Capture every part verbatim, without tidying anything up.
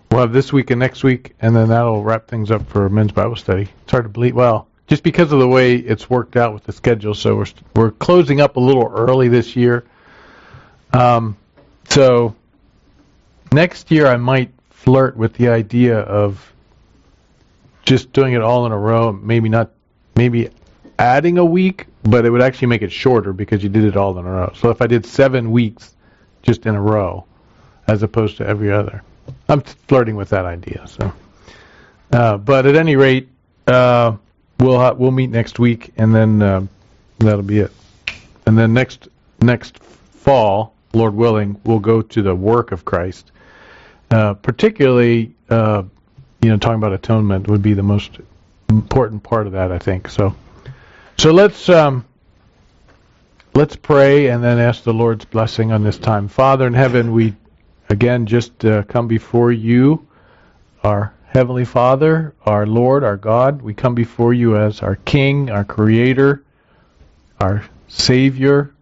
we'll have this week and next week, and then that'll wrap things up for men's Bible study. It's hard to believe. Well, just because of the way it's worked out with the schedule, so we're we're closing up a little early this year. Um, so next year I might flirt with the idea of just doing it all in a row. Maybe not, maybe adding a week, but it would actually make it shorter because you did it all in a row. So if I did seven weeks just in a row, as opposed to every other, I'm flirting with that idea. So, uh, but at any rate, uh, we'll ha- we'll meet next week, and then uh, that'll be it. And then next next fall, Lord willing, we'll go to the work of Christ. Uh, particularly, uh, you know, talking about atonement would be the most important part of that, I think. So, so let's um, let's pray and then ask the Lord's blessing on this time. Father in heaven, we again just uh, come before you, our Heavenly Father, our Lord, our God. We come before you as our King, our Creator, our Savior.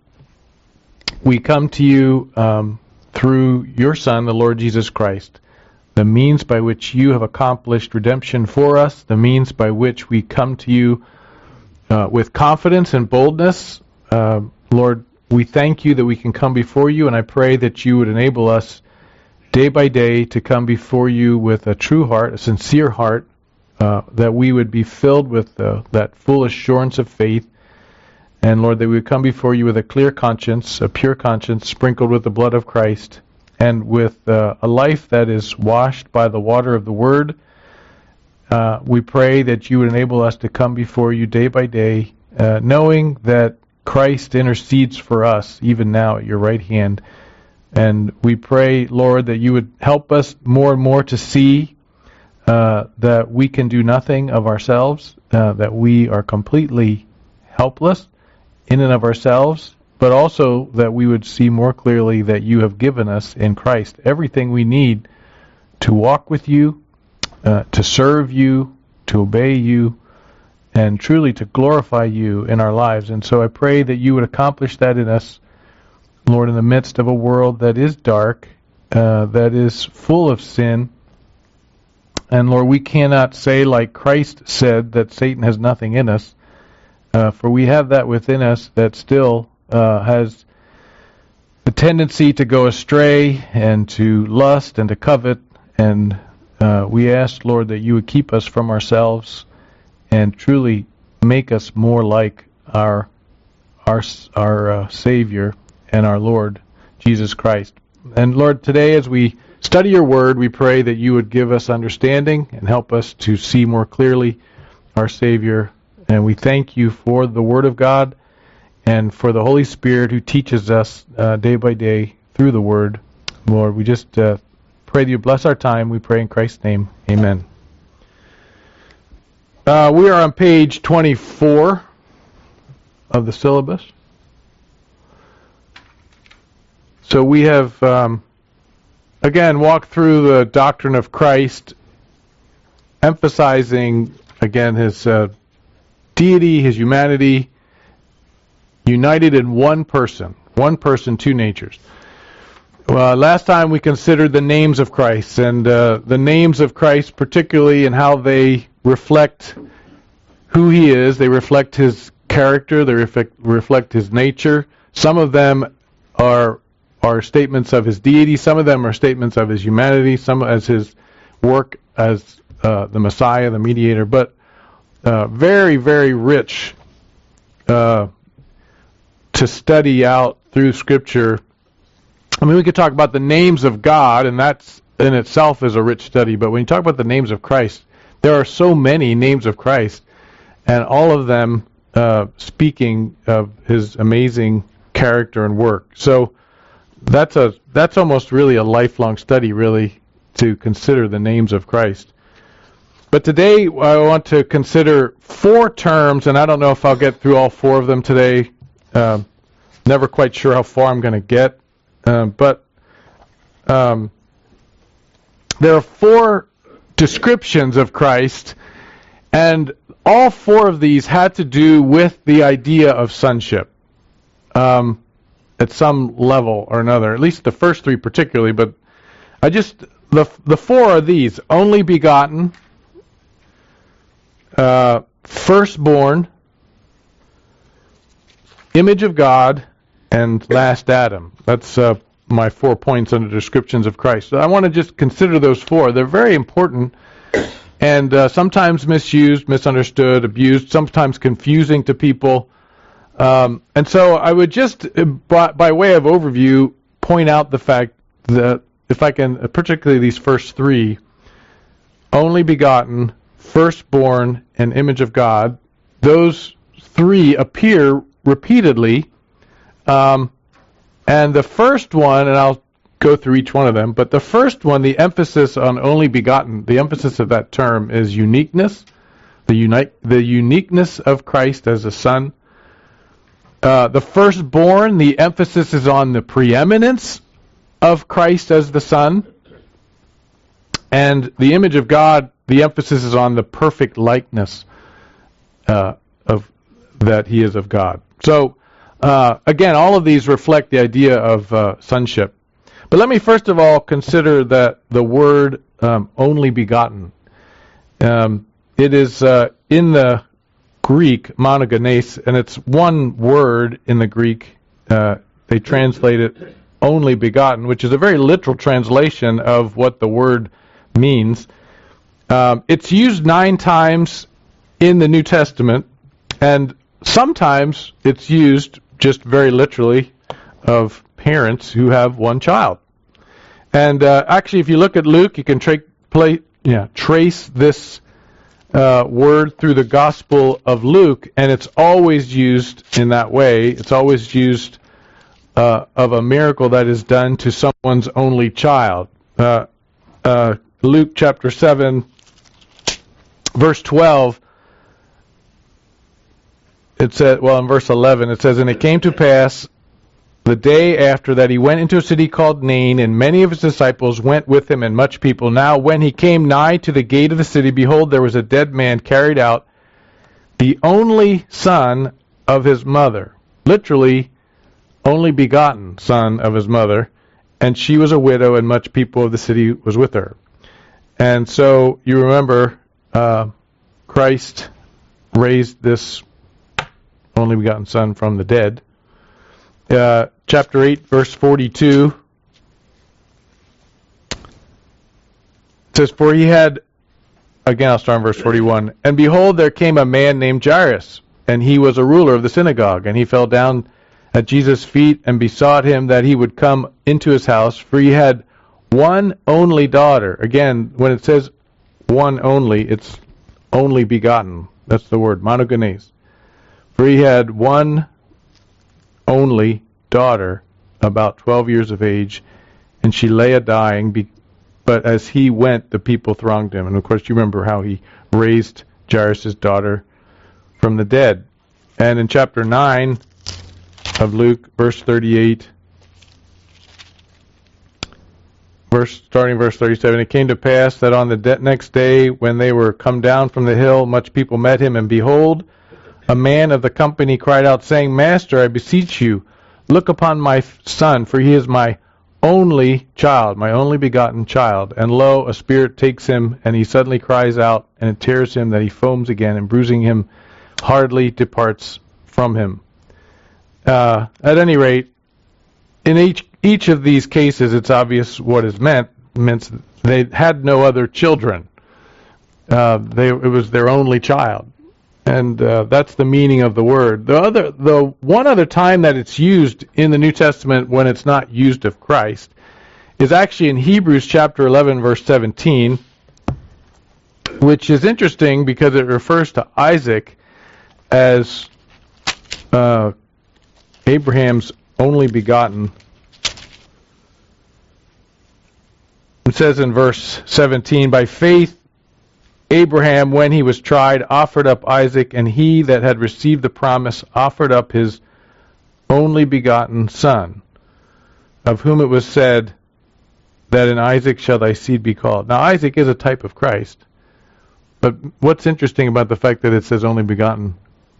We come to you um, through your Son, the Lord Jesus Christ, the means by which you have accomplished redemption for us, the means by which we come to you uh, with confidence and boldness. Uh, Lord, we thank you that we can come before you, and I pray that you would enable us day by day to come before you with a true heart, a sincere heart, uh, that we would be filled with uh, that full assurance of faith. And Lord, that we would come before you with a clear conscience, a pure conscience, sprinkled with the blood of Christ, and with uh, a life that is washed by the water of the Word. Uh, we pray that you would enable us to come before you day by day, uh, knowing that Christ intercedes for us, even now at your right hand. And we pray, Lord, that you would help us more and more to see uh, that we can do nothing of ourselves, uh, that we are completely helpless in and of ourselves, but also that we would see more clearly that you have given us in Christ everything we need to walk with you, uh, to serve you, to obey you, and truly to glorify you in our lives. And so I pray that you would accomplish that in us, Lord, in the midst of a world that is dark, uh, that is full of sin. And Lord, we cannot say like Christ said that Satan has nothing in us, uh, for we have that within us that still uh, has the tendency to go astray and to lust and to covet. And uh, we ask, Lord, that you would keep us from ourselves and truly make us more like our our our uh, Savior and our Lord, Jesus Christ. And Lord, today as we study your word, we pray that you would give us understanding and help us to see more clearly our Savior. And we thank you for the word of God and for the Holy Spirit who teaches us uh, day by day through the word. Lord, we just uh, pray that you bless our time. We pray in Christ's name. Amen. Uh, we are on page twenty-four of the syllabus. So we have, um, again, walked through the doctrine of Christ, emphasizing, again, his uh, deity, his humanity, united in one person. One person, two natures. Well, last time we considered the names of Christ, and uh, the names of Christ particularly and how they reflect who he is. They reflect his character. They reflect, reflect his nature. Some of them are are statements of his deity. Some of them are statements of his humanity. Some as his work as uh, the Messiah, the mediator. But uh, very, very rich uh, to study out through Scripture. I mean, we could talk about the names of God, and that's in itself is a rich study. But when you talk about the names of Christ, there are so many names of Christ, and all of them uh, speaking of his amazing character and work. So that's a that's almost really a lifelong study, really, to consider the names of Christ. But today I want to consider four terms, and I don't know if I'll get through all four of them today. Uh, never quite sure how far I'm going to get. Uh, but um, there are four descriptions of Christ, and all four of these had to do with the idea of sonship. Um, at some level or another, at least the first three particularly, but I just the the four are these: only begotten, uh, firstborn, image of God, and last Adam. That's uh, my four points under descriptions of Christ. So I want to just consider those four. They're very important and uh, sometimes misused, misunderstood, abused, sometimes confusing to people. Um, and so I would just, by, by way of overview, point out the fact that if I can, particularly these first three, only begotten, firstborn, and image of God, those three appear repeatedly. Um, and the first one, and I'll go through each one of them, but the first one, the emphasis on only begotten, the emphasis of that term is uniqueness, the, uni- the uniqueness of Christ as a son. Uh, the firstborn, the emphasis is on the preeminence of Christ as the Son. And the image of God, the emphasis is on the perfect likeness uh, of that He is of God. So, uh, again, all of these reflect the idea of uh, sonship. But let me first of all consider that the word um, only begotten. Um, it is uh, in the Greek, monogenes, and it's one word in the Greek. Uh, they translate it only begotten, which is a very literal translation of what the word means. Um, it's used nine times in the New Testament, and sometimes it's used just very literally of parents who have one child. And uh, actually, if you look at Luke, you can tra- play, yeah, trace this Uh, word through the Gospel of Luke, and it's always used in that way. It's always used uh, of a miracle that is done to someone's only child. Uh, uh, Luke chapter seven, verse twelve, it says, well, in verse eleven, it says, "And it came to pass the day after that he went into a city called Nain, and many of his disciples went with him, and much people. Now when he came nigh to the gate of the city, behold, there was a dead man carried out, the only son of his mother." Literally, only begotten son of his mother. "And she was a widow, and much people of the city was with her." And so you remember uh, Christ raised this only begotten son from the dead. Uh, chapter eight, verse forty-two, it says, "For he had," again I'll start in verse forty-one, "And behold, there came a man named Jairus, and he was a ruler of the synagogue, and he fell down at Jesus' feet and besought him that he would come into his house, for he had one only daughter." Again, when it says one only, it's only begotten. That's the word, monogenes. "For he had one only daughter, about twelve years of age, and she lay a dying, be- but as he went, the people thronged him." And of course, you remember how he raised Jairus' daughter from the dead. And in chapter nine of Luke, verse thirty-eight, verse starting verse thirty-seven, "It came to pass that on the de- next day, when they were come down from the hill, much people met him, and behold, a man of the company cried out, saying, Master, I beseech you, look upon my son, for he is my only child, my only begotten child. And lo, a spirit takes him, and he suddenly cries out, and it tears him that he foams again, and bruising him hardly departs from him." Uh, at any rate, in each each of these cases, it's obvious what is meant. It means they had no other children. Uh, they it was their only child. And uh, that's the meaning of the word. The other, the one other time that it's used in the New Testament when it's not used of Christ is actually in Hebrews chapter eleven, verse seventeen, which is interesting because it refers to Isaac as uh, Abraham's only begotten. It says in verse seventeen, "By faith Abraham, when he was tried, offered up Isaac, and he that had received the promise offered up his only begotten son, of whom it was said, that in Isaac shall thy seed be called." Now, Isaac is a type of Christ, but what's interesting about the fact that it says only begotten?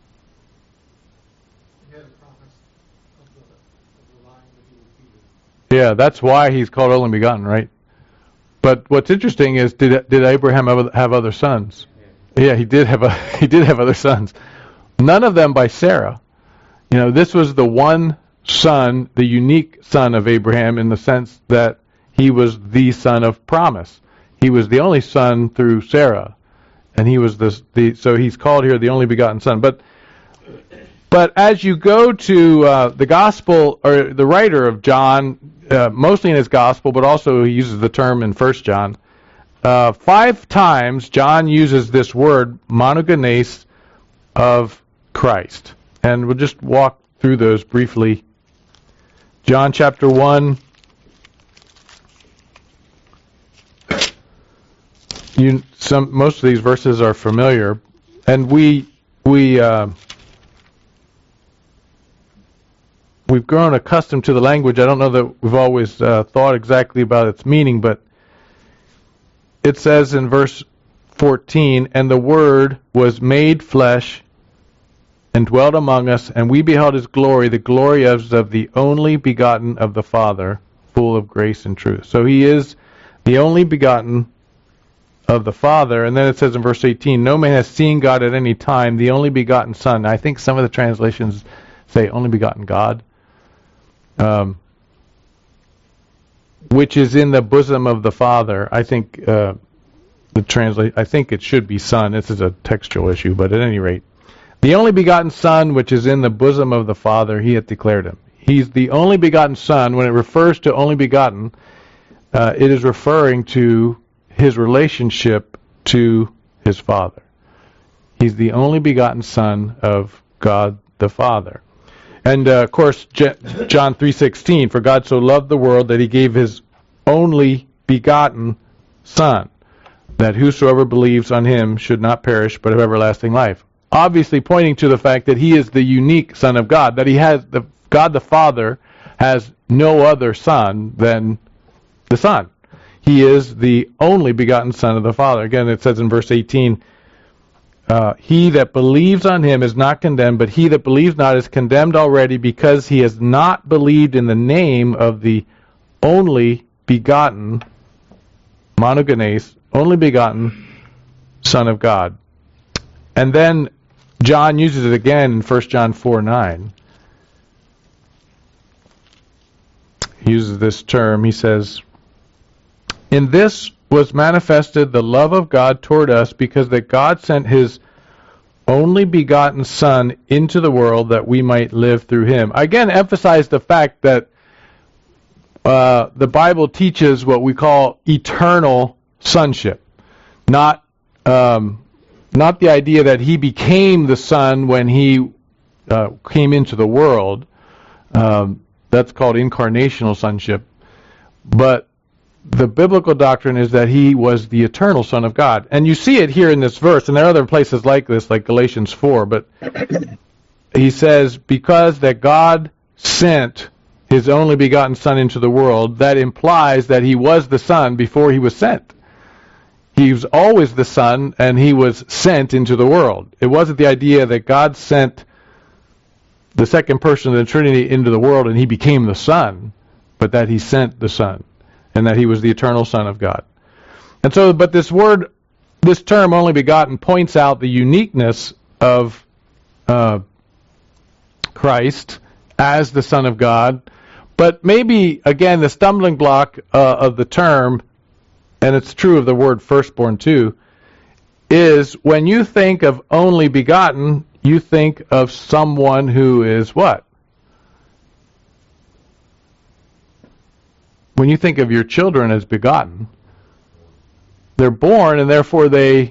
He had a promise of the, of the line that he would feed it. Yeah, that's why he's called only begotten, right? But what's interesting is, did did Abraham have, have other sons? Yeah, he did have a he did have other sons. None of them by Sarah. You know, this was the one son, the unique son of Abraham, in the sense that he was the son of promise. He was the only son through Sarah, and he was the, the so he's called here the only begotten son. But but as you go to uh, the gospel, or the writer of John, uh, mostly in his gospel, but also he uses the term in First John. Uh, five times John uses this word monogenes of Christ, and we'll just walk through those briefly. John chapter one. You, some most of these verses are familiar, and we we uh, we've grown accustomed to the language. I don't know that we've always uh, thought exactly about its meaning, but it says in verse fourteen, "And the Word was made flesh and dwelt among us, and we beheld his glory, the glory as of the only begotten of the Father, full of grace and truth." So he is the only begotten of the Father. And then it says in verse eighteen, "No man has seen God at any time, the only begotten Son." I think some of the translations say only begotten God, um, which is in the bosom of the Father. I think uh, the translate. I think it should be Son. This is a textual issue, but at any rate, the only begotten Son, which is in the bosom of the Father, he hath declared him. He's the only begotten Son. When it refers to only begotten, uh, it is referring to his relationship to his Father. He's the only begotten Son of God the Father. And, uh, of course, John three sixteen, "For God so loved the world that he gave his only begotten Son, that whosoever believes on him should not perish but have everlasting life." Obviously pointing to the fact that he is the unique Son of God, that he has, the God the Father has no other Son than the Son. He is the only begotten Son of the Father. Again, it says in verse eighteen, uh, "He that believes on him is not condemned, but he that believes not is condemned already, because he has not believed in the name of the only begotten," monogenes, only begotten Son of God. And then John uses it again in First John four nine. He uses this term. He says, "In this was manifested the love of God toward us, because that God sent his only begotten Son into the world that we might live through him." I again emphasize the fact that uh, the Bible teaches what we call eternal sonship, not um, not the idea that he became the Son when he uh, came into the world. Um, that's called incarnational sonship. But the biblical doctrine is that he was the eternal Son of God. And you see it here in this verse, and there are other places like this, like Galatians four, but he says, "Because that God sent his only begotten Son into the world," that implies that he was the Son before he was sent. He was always the Son, and he was sent into the world. It wasn't the idea that God sent the second person of the Trinity into the world and he became the Son, but that he sent the Son, and that he was the eternal Son of God. And so, but this word, this term, only begotten, points out the uniqueness of uh, Christ as the Son of God. But maybe, again, the stumbling block uh, of the term, and it's true of the word firstborn too, is when you think of only begotten, you think of someone who is what? When you think of your children as begotten, they're born and therefore they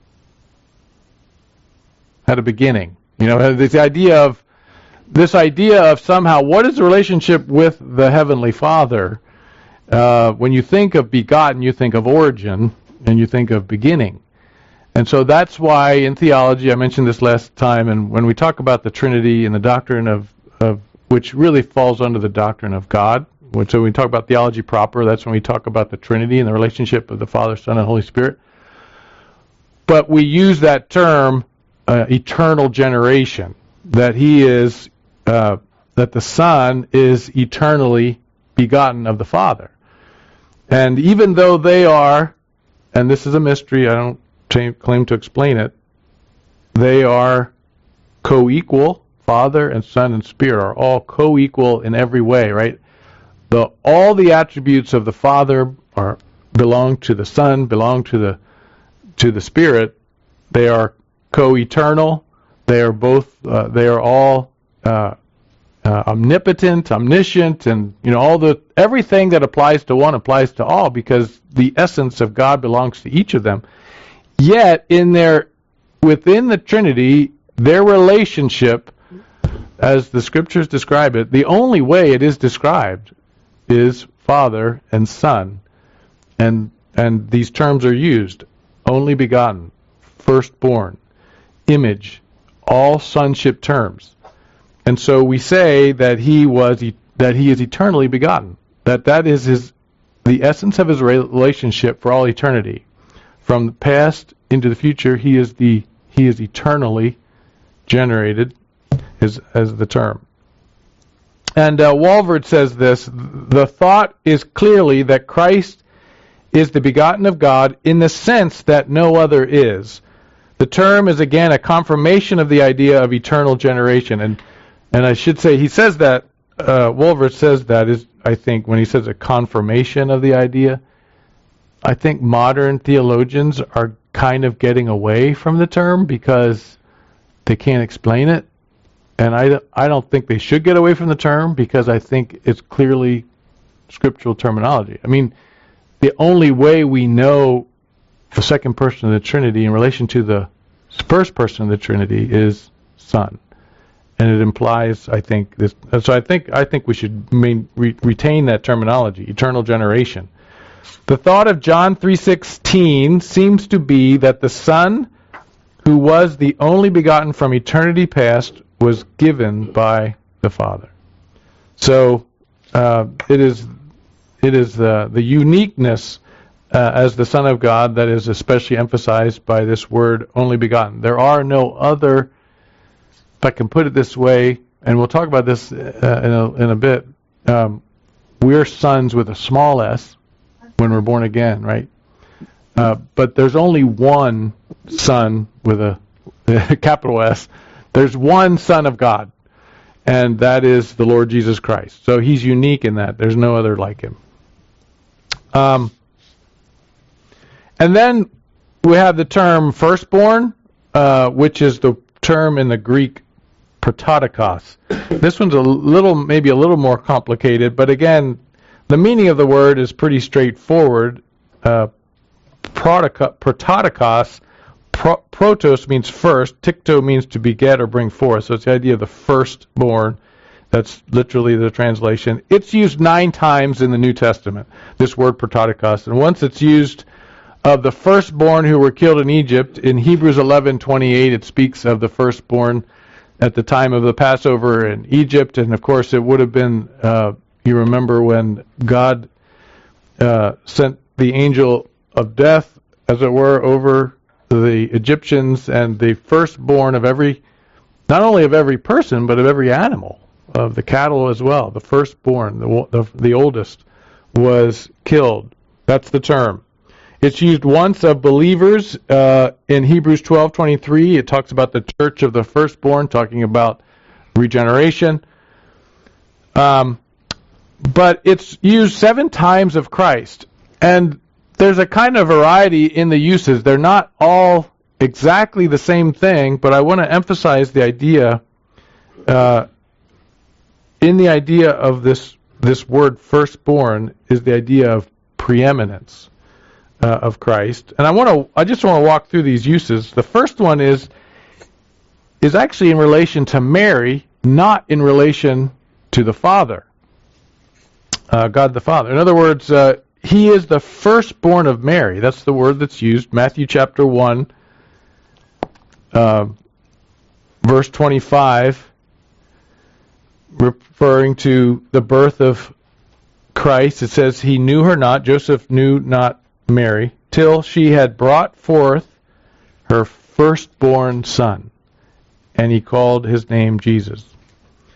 had a beginning. You know, this idea of this idea of somehow what is the relationship with the Heavenly Father? Uh, when you think of begotten, you think of origin and you think of beginning. And so that's why in theology, I mentioned this last time, and when we talk about the Trinity and the doctrine of, of which really falls under the doctrine of God, when, so when we talk about theology proper, that's when we talk about the Trinity and the relationship of the Father, Son, and Holy Spirit. But we use that term, uh, eternal generation, that he is, uh, that the Son is eternally begotten of the Father. And even though they are, and this is a mystery, I don't t- claim to explain it, they are co-equal. Father and Son and Spirit are all co-equal in every way, right? The all the attributes of the Father are belong to the Son, belong to the to the Spirit. They are co-eternal. They are both. Uh, they are all uh, uh, omnipotent, omniscient, and you know all the everything that applies to one applies to all, because the essence of God belongs to each of them. Yet, in their within the Trinity, their relationship, as the Scriptures describe it, the only way it is described is Father and Son, and and these terms are used: only begotten, firstborn, image, all sonship terms. And so we say that he was that he is eternally begotten. That that is his the essence of his relationship for all eternity. From the past into the future, he is the he is eternally generated, is as the term. And uh, Walvoord says this: the thought is clearly that Christ is the begotten of God in the sense that no other is. The term is again a confirmation of the idea of eternal generation, and and I should say he says that uh, Walvoord says that is I think when he says a confirmation of the idea. I think modern theologians are kind of getting away from the term because they can't explain it. And I, I don't think they should get away from the term, because I think it's clearly scriptural terminology. I mean, the only way we know the second person of the Trinity in relation to the first person of the Trinity is Son. And it implies, I think, this. So I think I think we should main, re, retain that terminology, eternal generation. The thought of John three sixteen seems to be that the Son, who was the only begotten from eternity past, was given by the Father. So uh, it is it is uh, the uniqueness uh, as the Son of God that is especially emphasized by this word only begotten. There are no other, if I can put it this way, and we'll talk about this uh, in, a, in a bit, um, we're sons with a small s when we're born again, right? Uh, but there's only one Son with a, a capital S. There's one Son of God, and that is the Lord Jesus Christ. So he's unique in that. There's no other like him. Um, and then we have the term firstborn, uh, which is the term in the Greek prototokos. This one's a little, maybe a little more complicated, but again, the meaning of the word is pretty straightforward. Uh, prototokos, pro, protos means first, tikto means to beget or bring forth. So it's the idea of the firstborn. That's literally the translation. It's used nine times in the New Testament, this word prototokos. And once it's used of the firstborn who were killed in Egypt. In Hebrews eleven twenty-eight, it speaks of the firstborn at the time of the Passover in Egypt. And of course, it would have been... Uh, You remember when God uh, sent the angel of death, as it were, over the Egyptians, and the firstborn of every, not only of every person, but of every animal, of the cattle as well. The firstborn, the, the, the oldest, was killed. That's the term. It's used once of believers uh, in Hebrews twelve twenty-three. It talks about the church of the firstborn, talking about regeneration. Um. But it's used seven times of Christ. And there's a kind of variety in the uses. They're not all exactly the same thing, but I want to emphasize the idea, uh, in the idea of this this word firstborn is the idea of preeminence uh, of Christ. And I want to I just want to walk through these uses. The first one is is actually in relation to Mary, not in relation to the Father. Uh, God the Father. In other words, uh, he is the firstborn of Mary. That's the word that's used. Matthew chapter one, uh, verse twenty-five, referring to the birth of Christ. It says, he knew her not, Joseph knew not Mary, till she had brought forth her firstborn son, and he called his name Jesus.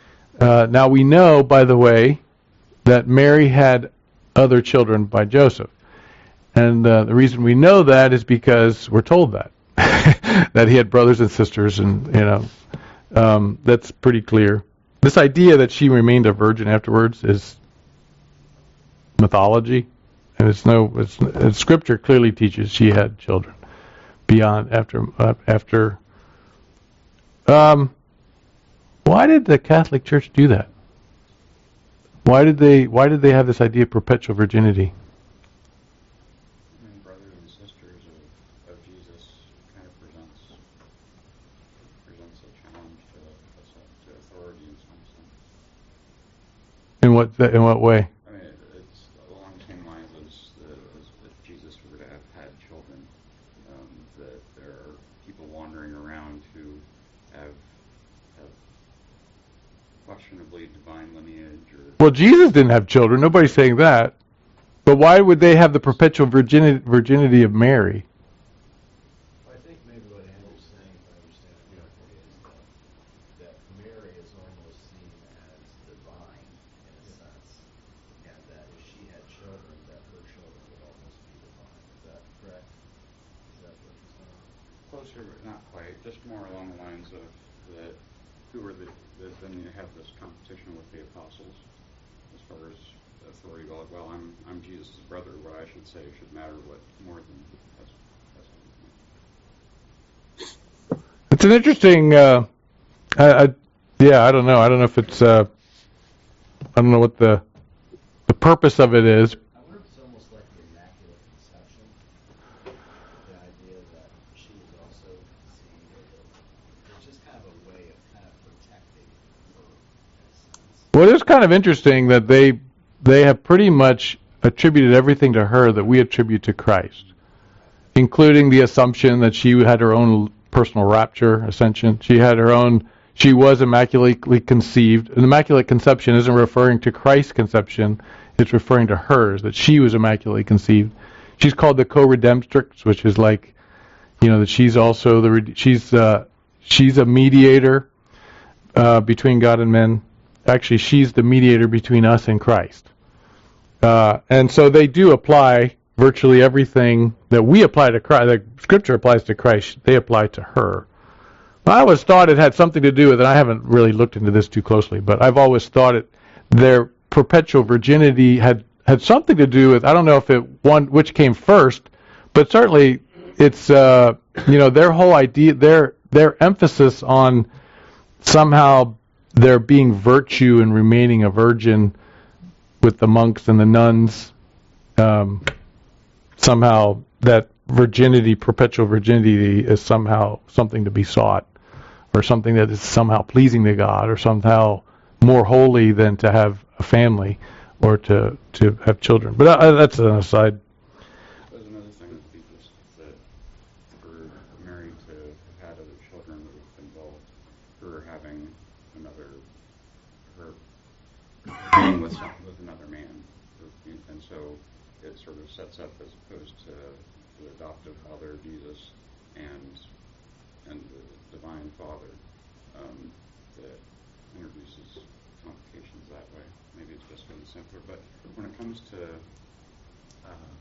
Uh, now we know, by the way, that Mary had other children by Joseph. And uh, the reason we know that is because we're told that. That he had brothers and sisters, and, you know, um, that's pretty clear. This idea that she remained a virgin afterwards is mythology, and it's no. It's, it's Scripture clearly teaches she had children beyond after uh, after. Um, why did the Catholic Church do that? Why did they? Why did they have this idea of perpetual virginity? I mean, brothers and sisters of, of Jesus kind of presents presents a challenge to to authority in some sense. In what in what way? I mean, it, it's along the same lines as, uh, as if Jesus were to have had children, um, that there are people wandering around who have have questionably divine lineage or. Well, Jesus didn't have children. Nobody's saying that. But why would they have the perpetual virginity, virginity of Mary? I think maybe what Andrew's saying, if I understand it correctly, is that, that Mary is almost seen as divine in a sense, and that if she had children, that her children would almost be divine. Is that correct? Is that what you're saying? Closer, but not quite. Just more along the lines of that. Who are the? the then you have this competition with the apostles, as far as authority. Well, well, I'm I'm Jesus' brother. What I should say should matter. What more than that's that's. It's an interesting. Uh, I, I, yeah, I don't know. I don't know if it's. Uh, I don't know what the the purpose of it is. I wonder if it's almost like the Immaculate Conception, the idea that she was also conceived, or it's just kind of a way of kind of protecting her in a sense. Well, it's kind of interesting that they they have pretty much attributed everything to her that we attribute to Christ, including the assumption that she had her own personal rapture, ascension. She had her own. She was immaculately conceived. An immaculate conception isn't referring to Christ's conception; it's referring to hers. That she was immaculately conceived. She's called the co-redemptrix, which is like, you know, that she's also the she's uh, she's a mediator uh, between God and men. Actually, she's the mediator between us and Christ. Uh, and so they do apply virtually everything that we apply to Christ, that Scripture applies to Christ, they apply to her. I always thought it had something to do with, and I haven't really looked into this too closely, but I've always thought it, their perpetual virginity had, had something to do with, I don't know if it one which came first, but certainly it's, uh, you know, their whole idea, their their emphasis on somehow there being virtue in remaining a virgin with the monks and the nuns, um, somehow that virginity, perpetual virginity, is somehow something to be sought, or something that is somehow pleasing to God, or somehow more holy than to have a family or to to have children. But uh, that's an aside. There's another thing that teaches that for Mary to have had other children that would involve her having another, her being with some, with another man, and so it sort of sets up as opposed to the adoptive father Jesus and and the divine Father, um, that introduces complications that way. Maybe it's just really simpler, but when it comes to uh,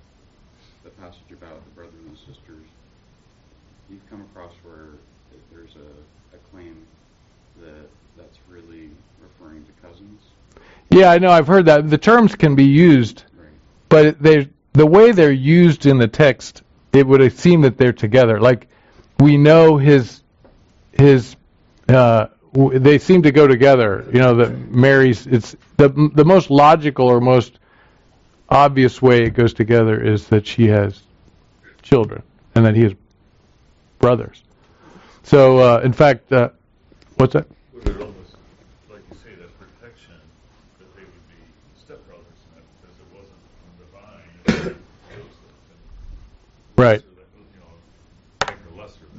the passage about the brothers and sisters, you've come across where there's a, a claim that that's really referring to cousins. Yeah, I know. I've heard that. The terms can be used, Right. but they the way they're used in the text, it would seem that they're together. Like, we know his his uh, w- they seem to go together. You know, that Mary's. It's the the most logical or most obvious way it goes together is that she has children and that he has brothers. So, uh, in fact, uh, what's that? Would it almost, like you say, that protection, that they would be stepbrothers in that, because it wasn't from divine, it was Joseph. And Right. so that, you know, make her lesser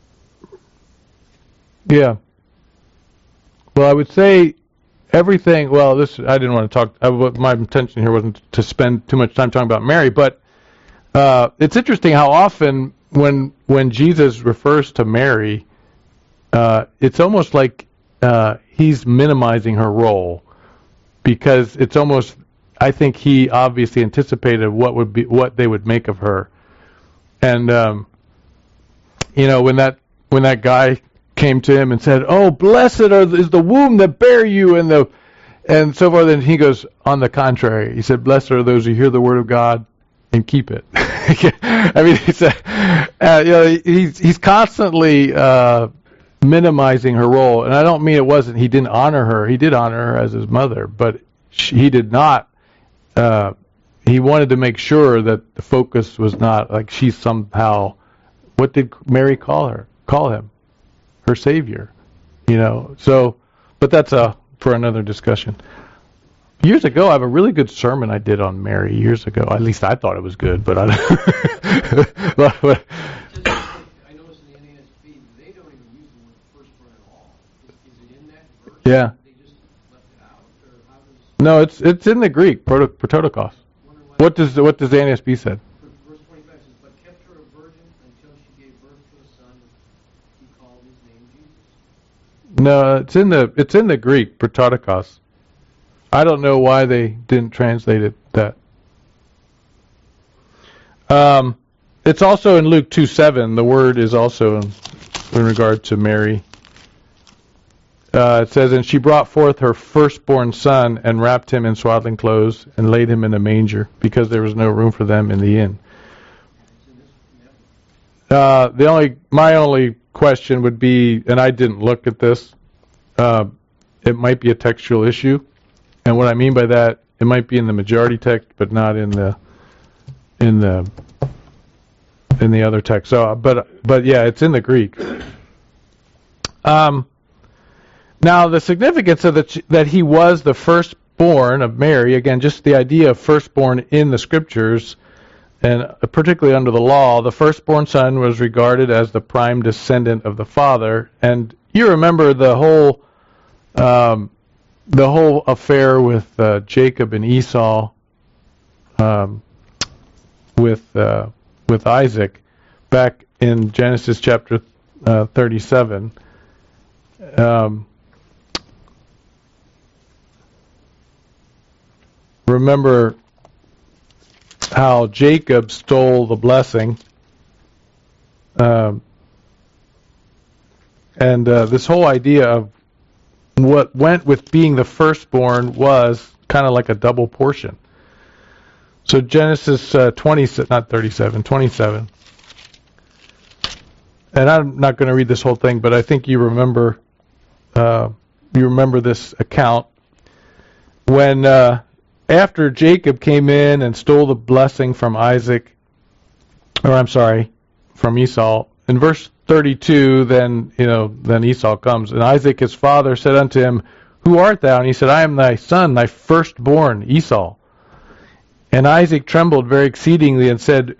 than. Yeah. Well, I would say everything. Well, this I didn't want to talk. I, my intention here wasn't to spend too much time talking about Mary, but uh, it's interesting how often when when Jesus refers to Mary, uh, it's almost like uh, he's minimizing her role, because it's almost I think he obviously anticipated what would be what they would make of her. And um, you know, when that when that guy came to him and said, "Oh, blessed are, is the womb that bare you," and the and so forth, and he goes, on the contrary, he said, "Blessed are those who hear the word of God and keep it." I mean, he said, uh, you know, he's he's constantly uh, minimizing her role, and I don't mean it wasn't he didn't honor her. He did honor her as his mother, but she, he did not. Uh, he wanted to make sure that the focus was not like she's somehow. What did Mary call her? Call him her savior, you know. So, but that's a for another discussion. Years ago, I have a really good sermon I did on Mary. Years ago, at least I thought it was good, but I. but, but, I noticed in the N A S B they don't even use the word firstborn at all. Is, is it in that verse? Yeah. They just left it out, or how does? No, it's it's in the Greek, proto, prototokos. Wonder why- What does what does the N A S B said? Verse twenty-five says, "But kept her a virgin until she gave birth to a son. He called his name Jesus." No, it's in the it's in the Greek, prototokos. I don't know why they didn't translate it that. Um, it's also in Luke two seven. The word is also in, in regard to Mary. Uh, it says, "And she brought forth her firstborn son and wrapped him in swaddling clothes and laid him in a manger because there was no room for them in the inn." It's in this. In that one. Uh, the only my only question would be, and I didn't look at this. Uh, it might be a textual issue. And what I mean by that, it might be in the majority text, but not in the in the in the other text. So, but but yeah, it's in the Greek. Um, now the significance of the, that he was the firstborn of Mary. Again, just the idea of firstborn in the scriptures, and particularly under the law, the firstborn son was regarded as the prime descendant of the father. And you remember the whole. Um, The whole affair with uh, Jacob and Esau, um, with uh, with Isaac, back in Genesis chapter uh, thirty-seven. Um, remember how Jacob stole the blessing, um, and uh, this whole idea of what went with being the firstborn was kind of like a double portion. So Genesis uh, twenty, not thirty-seven, twenty-seven. And I'm not going to read this whole thing, but I think you remember, uh, you remember this account when uh, after Jacob came in and stole the blessing from Isaac, or I'm sorry, from Esau. In verse thirty-two, then you know, then Esau comes, and Isaac his father said unto him, "Who art thou?" And he said, "I am thy son, thy firstborn, Esau." And Isaac trembled very exceedingly and said,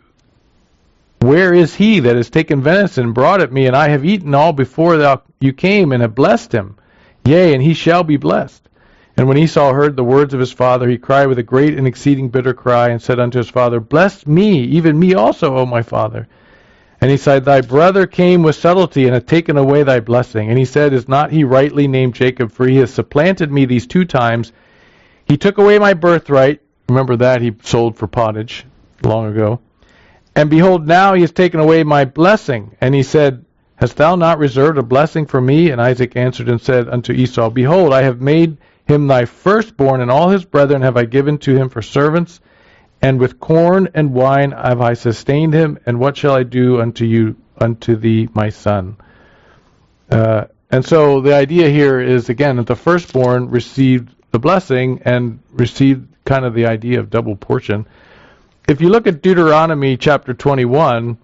"Where is he that has taken venison and brought it me? And I have eaten all before thou you came, and have blessed him. Yea, and he shall be blessed." And when Esau heard the words of his father, he cried with a great and exceeding bitter cry, and said unto his father, "Bless me, even me also, O my father." And he said, "Thy brother came with subtlety, and hath taken away thy blessing." And he said, "Is not he rightly named Jacob? For he has supplanted me these two times. He took away my birthright." Remember that, he sold for pottage long ago. "And behold, now he has taken away my blessing." And he said, "Hast thou not reserved a blessing for me?" And Isaac answered and said unto Esau, "Behold, I have made him thy firstborn, and all his brethren have I given to him for servants. And with corn and wine have I sustained him, and what shall I do unto you, unto thee, my son?" Uh, and so the idea here is, again, that the firstborn received the blessing and received kind of the idea of double portion. If you look at Deuteronomy chapter twenty-one,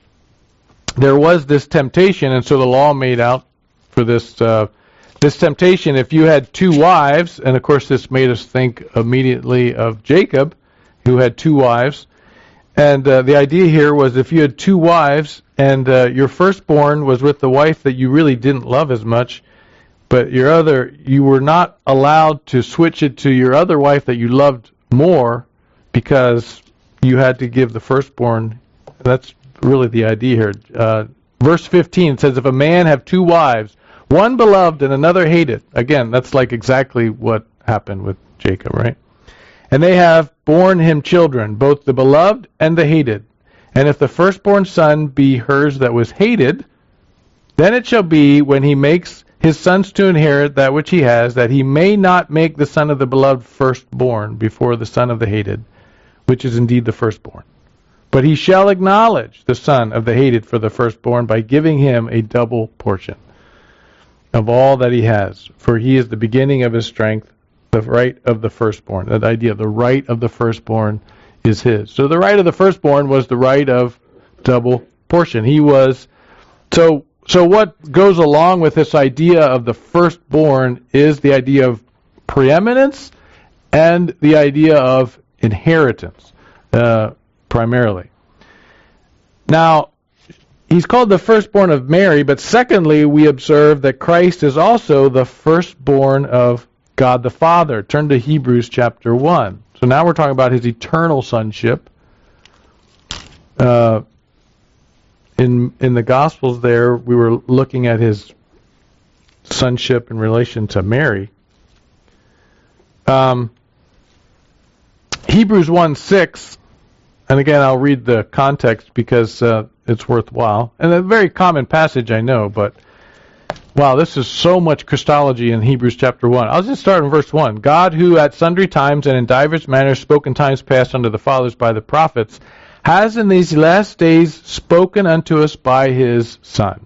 there was this temptation, and so the law made out for this uh, this temptation. If you had two wives, and of course this made us think immediately of Jacob, who had two wives. And uh, the idea here was if you had two wives and uh, your firstborn was with the wife that you really didn't love as much, but your other, you were not allowed to switch it to your other wife that you loved more because you had to give the firstborn. That's really the idea here. Uh, verse fifteen says, "If a man have two wives, one beloved and another hated." Again, that's like exactly what happened with Jacob, right? And they have borne him children, both the beloved and the hated. And if the firstborn son be hers that was hated, then it shall be, when he makes his sons to inherit that which he has, that he may not make the son of the beloved firstborn before the son of the hated, which is indeed the firstborn. But he shall acknowledge the son of the hated for the firstborn by giving him a double portion of all that he has. For he is the beginning of his strength, the right of the firstborn. That idea, the right of the firstborn is his. So the right of the firstborn was the right of double portion. He was, so so what goes along with this idea of the firstborn is the idea of preeminence and the idea of inheritance, uh, primarily. Now, he's called the firstborn of Mary, but secondly, we observe that Christ is also the firstborn of God the Father. Turn to Hebrews chapter one. So now we're talking about his eternal sonship. Uh, in in the Gospels there, we were looking at his sonship in relation to Mary. Um, Hebrews one six, and again I'll read the context because uh, it's worthwhile. And a very common passage, I know, but wow, this is so much Christology in Hebrews chapter one. I'll just start in verse one. God, who at sundry times and in divers manners spoke in times past unto the fathers by the prophets, has in these last days spoken unto us by his Son,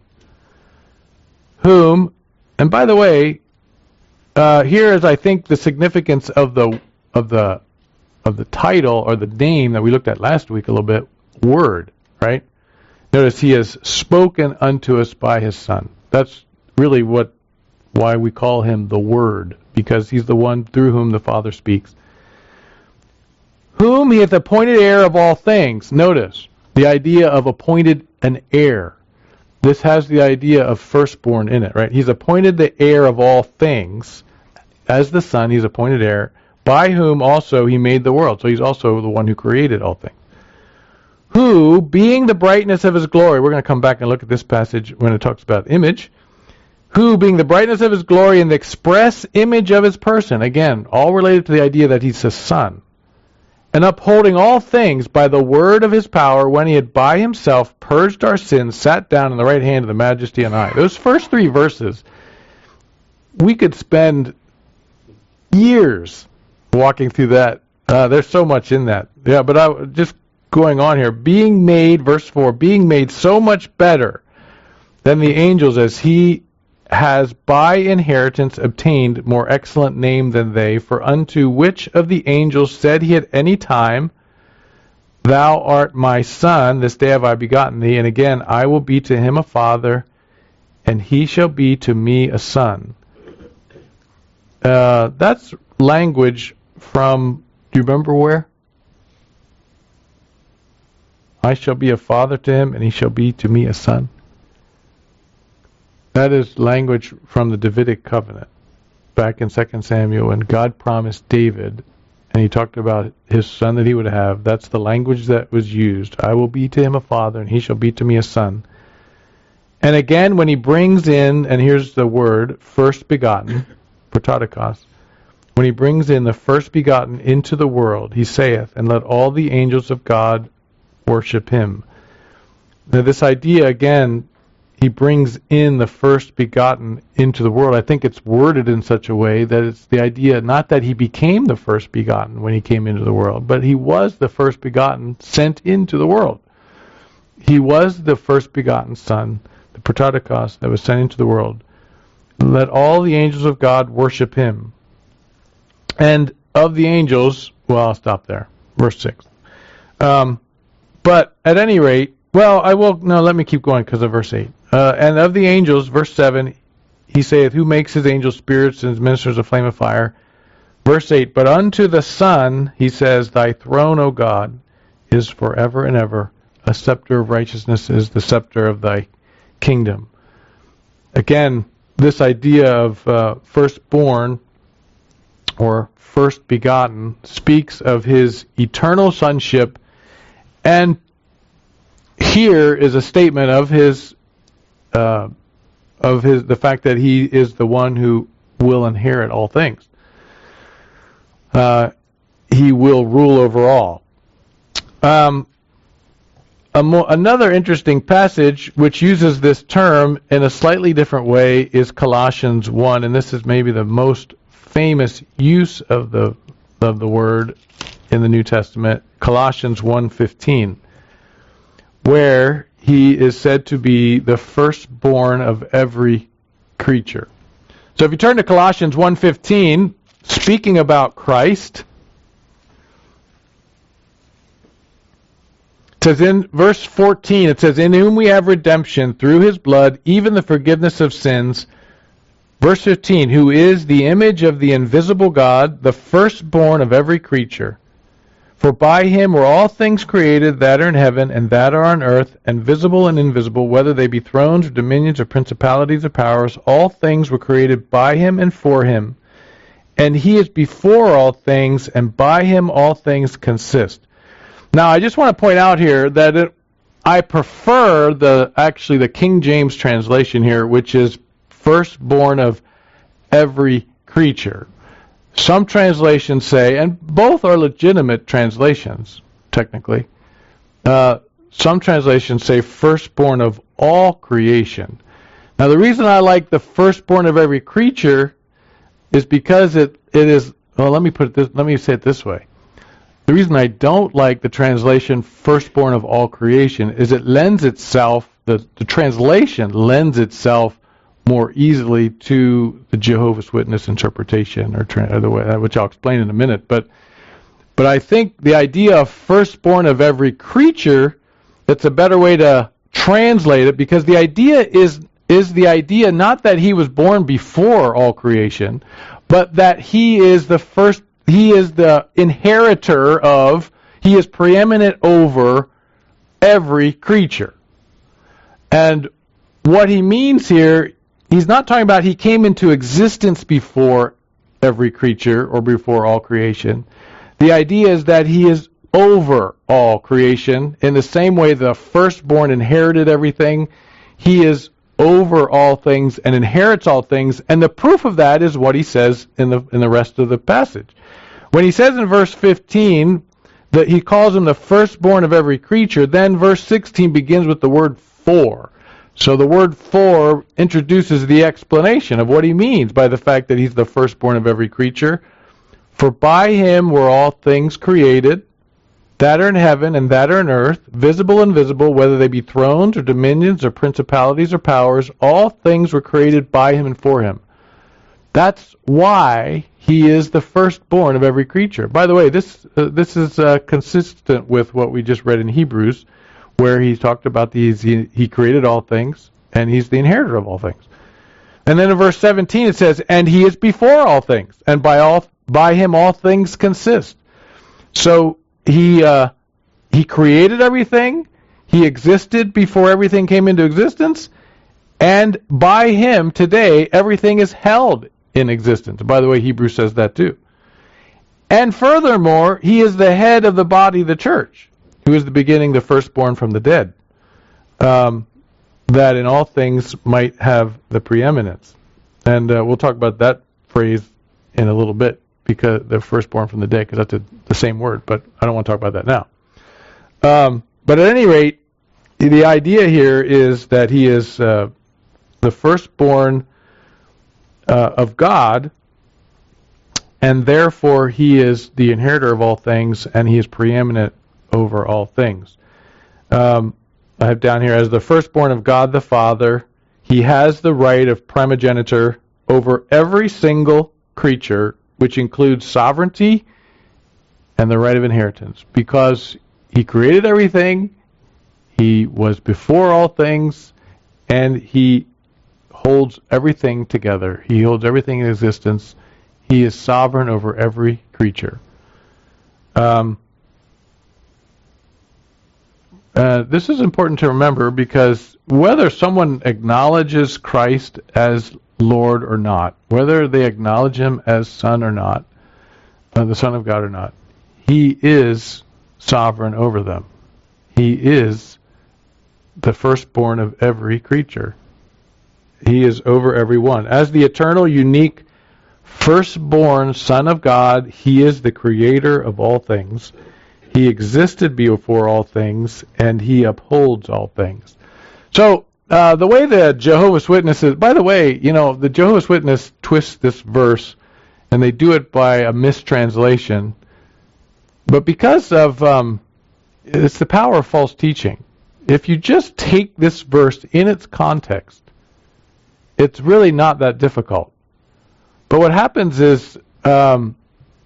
whom, and by the way, uh, here is I think the significance of the of the of the title or the name that we looked at last week a little bit, Word, right? Notice he has spoken unto us by his Son. That's really what why we call him the Word, because he's the one through whom the Father speaks. Whom he hath appointed heir of all things. Notice the idea of appointed an heir. This has the idea of firstborn in it, right? He's appointed the heir of all things. As the Son, he's appointed heir, by whom also he made the world. So he's also the one who created all things. Who, being the brightness of his glory, we're going to come back and look at this passage when it talks about image. Who, being the brightness of his glory and the express image of his person, again, all related to the idea that he's his Son, and upholding all things by the word of his power, when he had by himself purged our sins, sat down in the right hand of the majesty on high. Those first three verses, we could spend years walking through that. Uh, there's so much in that. Yeah, but I just going on here. Being made, verse four, being made so much better than the angels, as he has by inheritance obtained more excellent name than they. For unto which of the angels said he at any time, Thou art my Son, this day have I begotten thee, and again I will be to him a father, and he shall be to me a son. Uh, that's language from, do you remember where? I shall be a father to him, and he shall be to me a son. That is language from the Davidic covenant, back in Second Samuel, when God promised David, and he talked about his son that he would have. That's the language that was used. I will be to him a father, and he shall be to me a son. And again, when he brings in, and here's the word, first begotten, prototokos, when he brings in the first begotten into the world, he saith, and let all the angels of God worship him. Now this idea, again, he brings in the first begotten into the world. I think it's worded in such a way that it's the idea not that he became the first begotten when he came into the world, but he was the first begotten sent into the world. He was the first begotten Son, the prototokos that was sent into the world. Let all the angels of God worship him. And of the angels, well, I'll stop there. Verse six. Um, but at any rate, well, I will, no, let me keep going because of verse eight. Uh, and of the angels, verse seven, he saith, Who makes his angels spirits and his ministers a flame of fire? Verse eight, But unto the Son, he says, Thy throne, O God, is forever and ever. A scepter of righteousness is the scepter of thy kingdom. Again, this idea of uh, firstborn or first begotten speaks of his eternal sonship, and here is a statement of his uh, of his the fact that he is the one who will inherit all things. Uh, he will rule over all. Um, a mo- another interesting passage which uses this term in a slightly different way is Colossians one, and this is maybe the most famous use of the of the word in the New Testament, Colossians one fifteen, where he is said to be the firstborn of every creature. So if you turn to Colossians one fifteen, speaking about Christ, it says in verse fourteen, it says, "In whom we have redemption through his blood, even the forgiveness of sins." Verse fifteen, "Who is the image of the invisible God, the firstborn of every creature. For by him were all things created that are in heaven and that are on earth, and visible and invisible, whether they be thrones or dominions or principalities or powers. All things were created by him and for him. And he is before all things, and by him all things consist." Now, I just want to point out here that it, I prefer the actually the King James translation here, which is firstborn of every creature. Some translations say, and both are legitimate translations, technically, uh, some translations say firstborn of all creation. Now, the reason I like the firstborn of every creature is because it, it is, well, let me put it this, let me say it this way. The reason I don't like the translation firstborn of all creation is it lends itself, the, the translation lends itself more easily to the Jehovah's Witness interpretation, or, tra- or the way, which I'll explain in a minute. But but I think the idea of firstborn of every creature, that's a better way to translate it, because the idea is is the idea not that he was born before all creation, but that he is the first, he is the inheritor of, he is preeminent over every creature. And what he means here, he's not talking about he came into existence before every creature or before all creation. The idea is that he is over all creation. In the same way the firstborn inherited everything, he is over all things and inherits all things. And the proof of that is what he says in the in the rest of the passage. When he says in verse fifteen that he calls him the firstborn of every creature, then verse sixteen begins with the word for. So the word for introduces the explanation of what he means by the fact that he's the firstborn of every creature. For by him were all things created, that are in heaven and that are in earth, visible and invisible, whether they be thrones or dominions or principalities or powers. All things were created by him and for him. That's why he is the firstborn of every creature. By the way, this uh, this is uh, consistent with what we just read in Hebrews, where he talked about these, he, he created all things, and he's the inheritor of all things. And then in verse seventeen it says, and he is before all things, and by all by him all things consist. So he uh, he created everything, he existed before everything came into existence, and by him today everything is held in existence. By the way, Hebrews says that too. And furthermore, he is the head of the body, the church, who is the beginning, the firstborn from the dead, um, that in all things might have the preeminence. And uh, we'll talk about that phrase in a little bit, because the firstborn from the dead, because that's a, the same word, but I don't want to talk about that now. Um, but at any rate, the idea here is that he is uh, the firstborn uh, of God, and therefore he is the inheritor of all things, and he is preeminent over all things. Um, I have down here, as the firstborn of God the Father, he has the right of primogeniture over every single creature, which includes sovereignty and the right of inheritance. Because he created everything, he was before all things, and he holds everything together. He holds everything in existence. He is sovereign over every creature. Um, Uh, this is important to remember, because whether someone acknowledges Christ as Lord or not, whether they acknowledge him as Son or not, uh, the Son of God or not, he is sovereign over them. He is the firstborn of every creature. He is over every one. As the eternal, unique firstborn Son of God. He is the creator of all things. He existed before all things, and he upholds all things. So, uh, the way the Jehovah's Witnesses, by the way, you know, the Jehovah's Witness twists this verse, and they do it by a mistranslation. But because of, um, it's the power of false teaching. If you just take this verse in its context, it's really not that difficult. But what happens is um,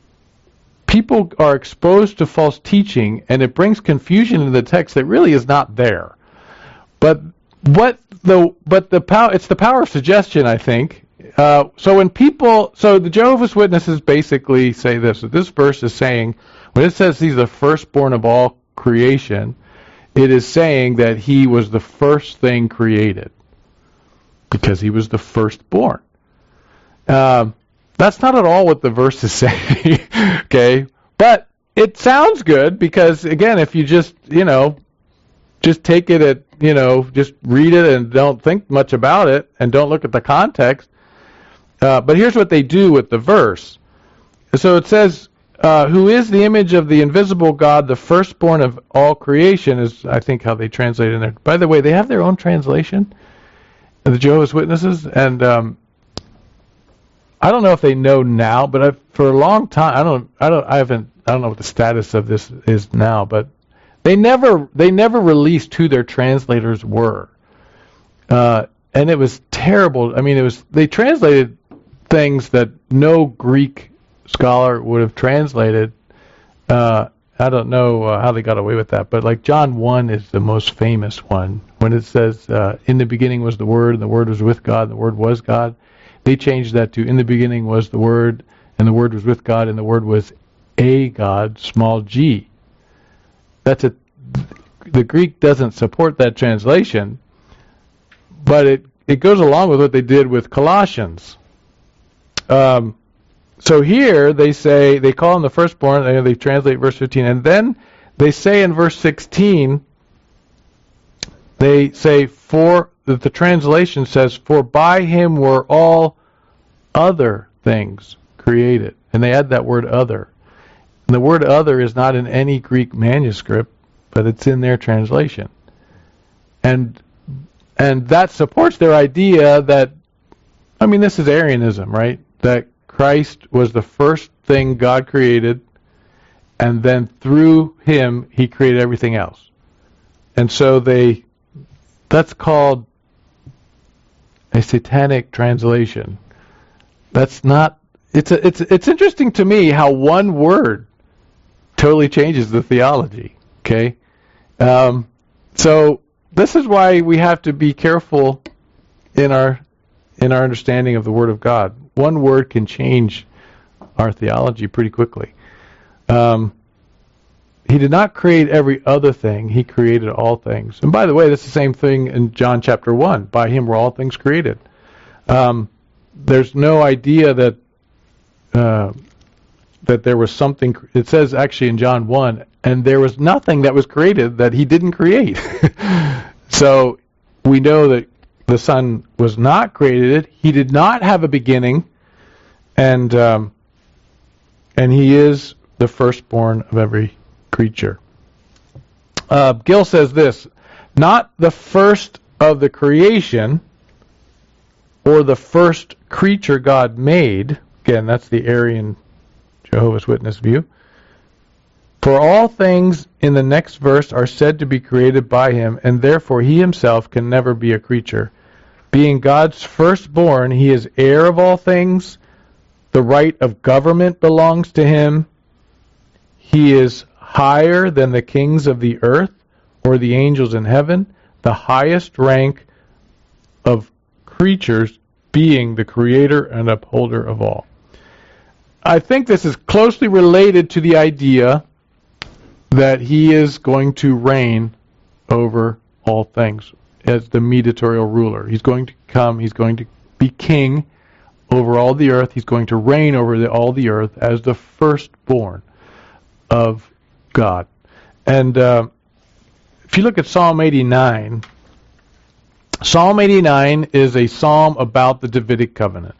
people are exposed to false teaching, and it brings confusion in the text that really is not there. But what the but the power it's the power of suggestion, I think. Uh, so when people so the Jehovah's Witnesses basically say this. That this verse is saying when it says he's the firstborn of all creation, it is saying that he was the first thing created because he was the firstborn. Um, that's not at all what the verse is saying, okay? But it sounds good because, again, if you just, you know, just take it at, you know, just read it and don't think much about it and don't look at the context. Uh, but here's what they do with the verse. So it says, uh, who is the image of the invisible God, the firstborn of all creation, is, I think, how they translate it in there. By the way, they have their own translation, the Jehovah's Witnesses, and um, I don't know if they know now, but I've, for a long time, I don't, I don't, I haven't, I don't know what the status of this is now, but they never, they never released who their translators were, uh, and it was terrible. I mean, it was they translated things that no Greek scholar would have translated. Uh, I don't know uh, how they got away with that, but like John one is the most famous one. When it says, uh, in the beginning was the Word, and the Word was with God, and the Word was God. They changed that to, in the beginning was the Word, and the Word was with God, and the Word was a God, small g. That's a, the Greek doesn't support that translation, but it, it goes along with what they did with Colossians. Um, so here they say, they call him the firstborn, and they translate verse fifteen, and then they say in verse sixteen, they say, for, that the translation says, for by him were all other things created. And they add that word other. And the word other is not in any Greek manuscript, but it's in their translation. And and that supports their idea that, I mean, this is Arianism, right? That Christ was the first thing God created, and then through him, he created everything else. And so they, that's called a satanic translation. That's not, it's a, it's it's interesting to me how one word totally changes the theology, okay? Um, so this is why we have to be careful in our in our understanding of the Word of God. One word can change our theology pretty quickly. Um, he did not create every other thing. He created all things. And by the way, that's the same thing in John chapter one. By him were all things created. Um, there's no idea that uh, that there was something. It says actually in John one, and there was nothing that was created that he didn't create. So we know that the Son was not created. He did not have a beginning, and um, and he is the firstborn of every creature. Uh, Gill says this, not the first of the creation or the first creature God made. Again, that's the Arian Jehovah's Witness view. For all things in the next verse are said to be created by him, and therefore he himself can never be a creature. Being God's firstborn, he is heir of all things. The right of government belongs to him. He is higher than the kings of the earth or the angels in heaven, the highest rank of creatures being the creator and upholder of all. I think this is closely related to the idea that he is going to reign over all things as the mediatorial ruler. He's going to come, he's going to be king over all the earth. He's going to reign over the, all the earth as the firstborn of God. And uh, if you look at Psalm eighty-nine, Psalm eighty-nine is a psalm about the Davidic covenant.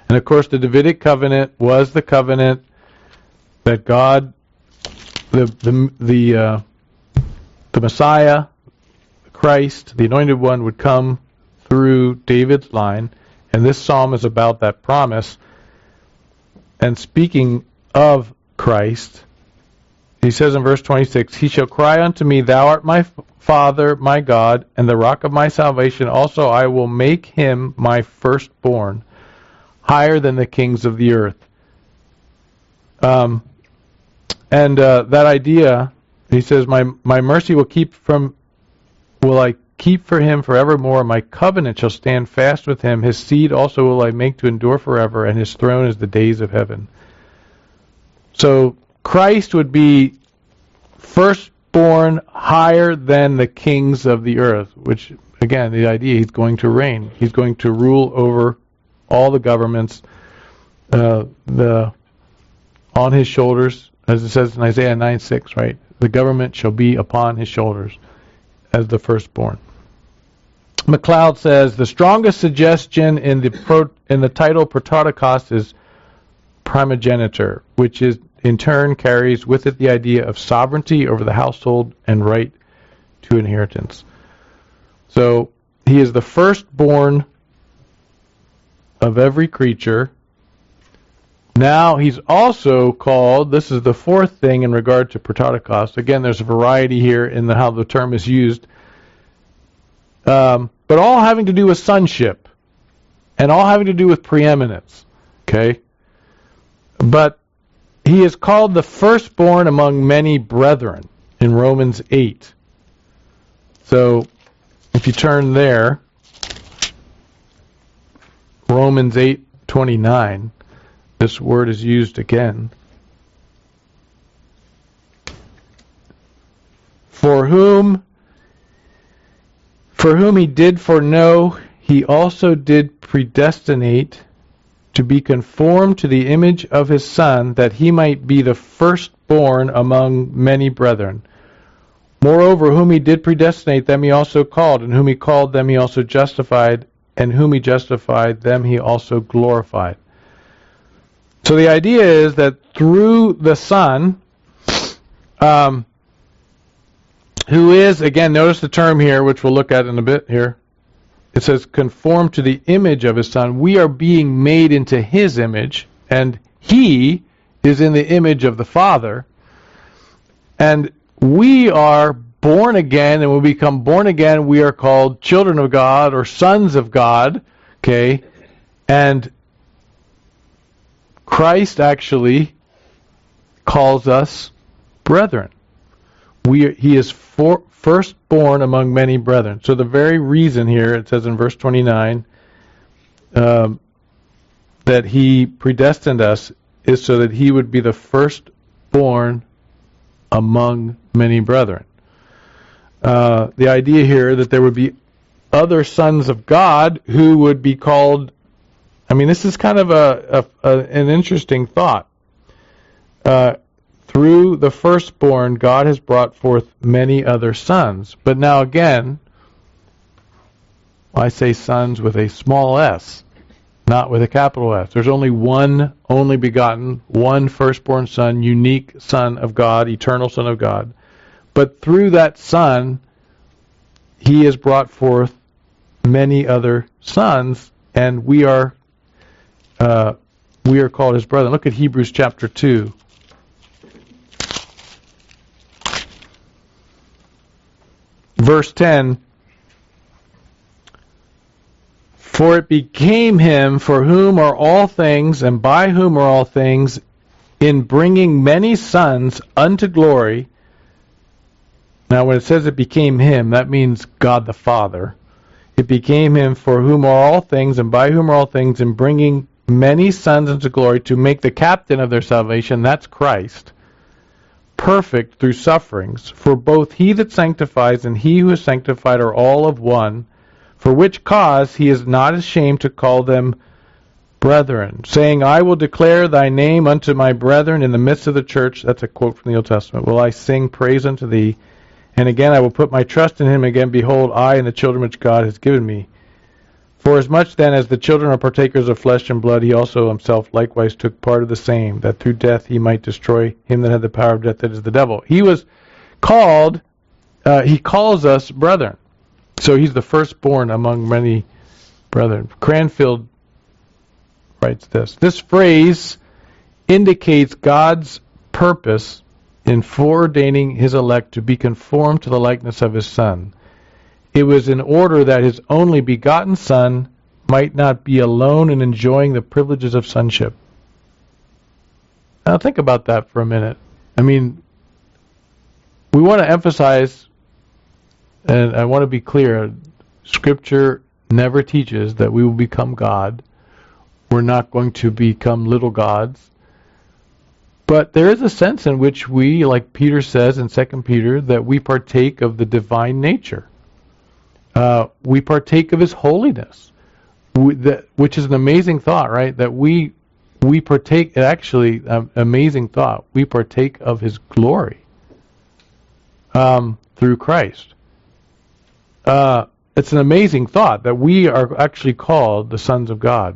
And of course, the Davidic covenant was the covenant that God, the the the, uh, the Messiah, Christ, the Anointed One, would come through David's line. And this psalm is about that promise. And speaking of Christ, he says in verse twenty-six, "He shall cry unto me, Thou art my Father, my God, and the rock of my salvation. Also I will make him my firstborn, higher than the kings of the earth." Um, and uh, that idea, he says, "My my mercy will keep from, will I keep for him forevermore. My covenant shall stand fast with him. His seed also will I make to endure forever, and his throne is the days of heaven." So Christ would be firstborn, higher than the kings of the earth, which, again, the idea, he's going to reign. He's going to rule over all the governments, uh, the on his shoulders, as it says in Isaiah nine six, right? The government shall be upon his shoulders as the firstborn. MacLeod says, the strongest suggestion in the pro, in the title Prototokos is primogeniture, which is in turn carries with it the idea of sovereignty over the household and right to inheritance. So he is the firstborn of every creature. Now he's also called, this is the fourth thing in regard to Prototokos. Again, there's a variety here in the, how the term is used. Um, but all having to do with sonship. And all having to do with preeminence. Okay? But he is called the firstborn among many brethren in Romans eight. So, if you turn there, Romans eight twenty-nine, this word is used again. For whom, for whom he did foreknow, he also did predestinate to be conformed to the image of his Son, that he might be the firstborn among many brethren. Moreover, whom he did predestinate, them he also called, and whom he called, them he also justified, and whom he justified, them he also glorified. So the idea is that through the Son, um, who is, again, notice the term here, which we'll look at in a bit here. It says, conform to the image of his Son. We are being made into his image, and he is in the image of the Father. And we are born again, and when we become born again, we are called children of God or sons of God. Okay? And Christ actually calls us brethren. We, he is for, firstborn among many brethren. So the very reason here, it says in verse twenty-nine, um, that he predestined us is so that he would be the firstborn among many brethren. Uh, the idea here that there would be other sons of God who would be called, I mean, this is kind of a, a, a an interesting thought. Uh, Through the firstborn, God has brought forth many other sons. But now again, I say sons with a small s, not with a capital S. There's only one only begotten, one firstborn son, unique Son of God, eternal Son of God. But through that Son, he has brought forth many other sons, and we are uh, we are called his brethren. Look at Hebrews chapter two. Verse ten, for it became him for whom are all things, and by whom are all things, in bringing many sons unto glory. Now when it says it became him, that means God the Father. It became him for whom are all things, and by whom are all things, in bringing many sons unto glory, to make the captain of their salvation, that's Christ, perfect through sufferings. For both he that sanctifies and he who is sanctified are all of one, for which cause he is not ashamed to call them brethren, saying, I will declare thy name unto my brethren in the midst of the church. That's a quote from the Old Testament. Will I sing praise unto thee? And again, I will put my trust in him. Again, behold, I and the children which God has given me. For as much then as the children are partakers of flesh and blood, he also himself likewise took part of the same, that through death he might destroy him that had the power of death, that is the devil. He was called, uh, he calls us brethren. So he's the firstborn among many brethren. Cranfield writes this. This phrase indicates God's purpose in foreordaining his elect to be conformed to the likeness of his Son. It was in order that his only begotten Son might not be alone in enjoying the privileges of sonship. Now think about that for a minute. I mean, we want to emphasize, and I want to be clear, Scripture never teaches that we will become God. We're not going to become little gods. But there is a sense in which we, like Peter says in Second Peter, that we partake of the divine nature. Uh, we partake of his holiness, we, that, which is an amazing thought, right? That we we partake, actually, um, amazing thought, we partake of his glory um, through Christ. Uh, it's an amazing thought that we are actually called the sons of God.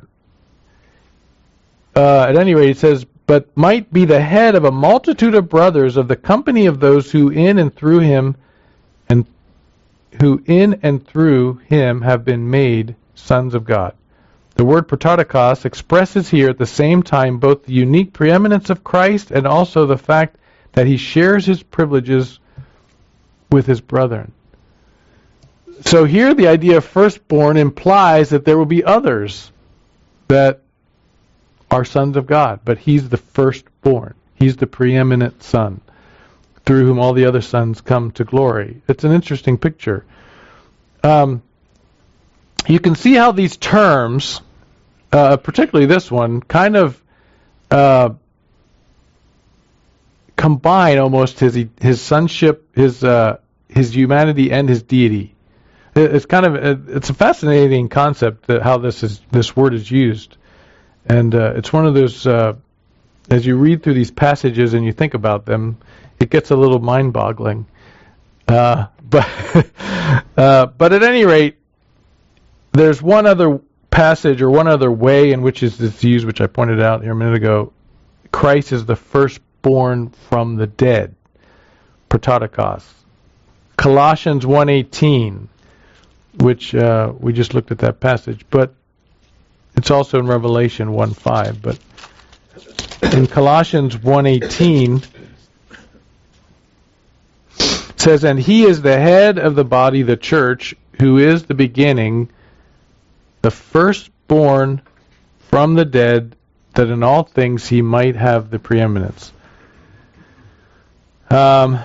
Uh, at any rate, it says, but might be the head of a multitude of brothers of the company of those who in and through him and who in and through him have been made sons of God. The word prototokos expresses here at the same time both the unique preeminence of Christ and also the fact that he shares his privileges with his brethren. So here the idea of firstborn implies that there will be others that are sons of God, but he's the firstborn. He's the preeminent son, through whom all the other sons come to glory. It's an interesting picture. Um, you can see how these terms, uh, particularly this one, kind of uh, combine almost his his sonship, his uh, his humanity, and his deity. It's kind of it's a fascinating concept that how this is this word is used, and uh, it's one of those. Uh, as you read through these passages and you think about them, it gets a little mind-boggling. Uh, but uh, but at any rate, there's one other passage or one other way in which it's used, which I pointed out here a minute ago. Christ is the firstborn from the dead, prototokos. Colossians one eighteen, which uh, we just looked at that passage, but it's also in Revelation one five. But in Colossians one eighteen, it says, and he is the head of the body, the church, who is the beginning, the firstborn from the dead, that in all things he might have the preeminence. Um,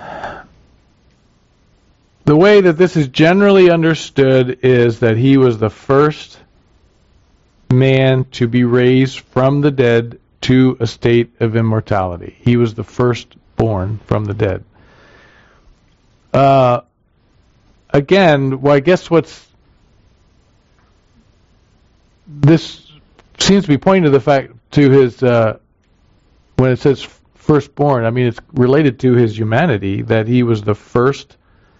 the way that this is generally understood is that he was the first man to be raised from the dead to a state of immortality. He was the firstborn from the dead. Uh, again, well, I guess what's this seems to be pointing to the fact to his uh, when it says firstborn. I mean, it's related to his humanity that he was the first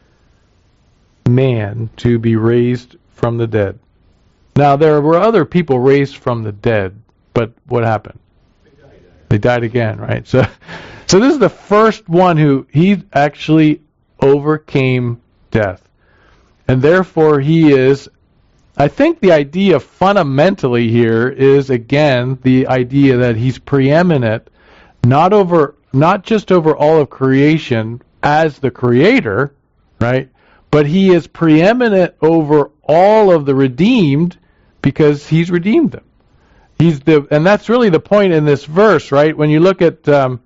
man to be raised from the dead. Now, there were other people raised from the dead, but what happened? They died, they died again, right? So, so this is the first one who he actually overcame death. And therefore he is, I think the idea fundamentally here is, again, the idea that he's preeminent, not over, not just over all of creation as the creator, right? But he is preeminent over all of the redeemed because he's redeemed them. He's the, and that's really the point in this verse, right? When you look at, um,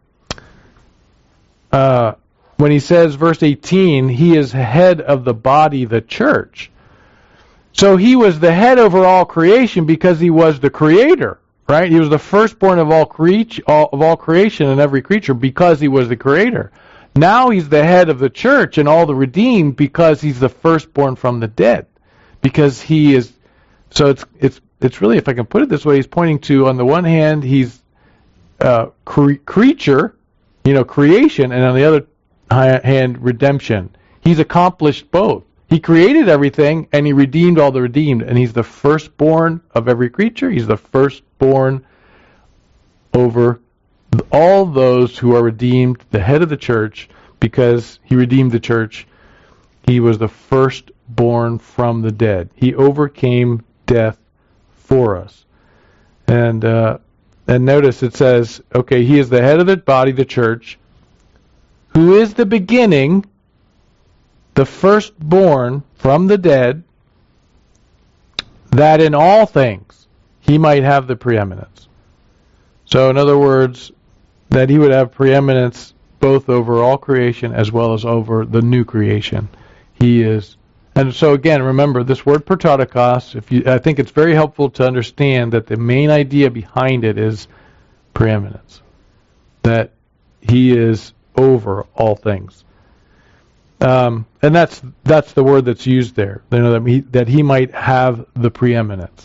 uh, when he says, verse eighteen, he is head of the body, the church. So he was the head over all creation because he was the creator, right? He was the firstborn of all, cre- all of all creation and every creature because he was the creator. Now he's the head of the church and all the redeemed because he's the firstborn from the dead. Because he is, so it's it's it's really, if I can put it this way, he's pointing to, on the one hand, he's uh, cre- creature, you know, creation, and on the other hand, redemption. He's accomplished both. He created everything, and he redeemed all the redeemed. And he's the firstborn of every creature. He's the firstborn over all those who are redeemed, the head of the church, because he redeemed the church. He was the firstborn from the dead. He overcame death for us. And uh, and notice it says, okay, he is the head of the body, the church, who is the beginning, the firstborn from the dead, that in all things he might have the preeminence. So in other words, that he would have preeminence both over all creation as well as over the new creation. He is, and so again, remember this word prototokos. If you, I think it's very helpful to understand that the main idea behind it is preeminence, that he is over all things. Um, and that's that's the word that's used there. You know, that he, that he might have the preeminence.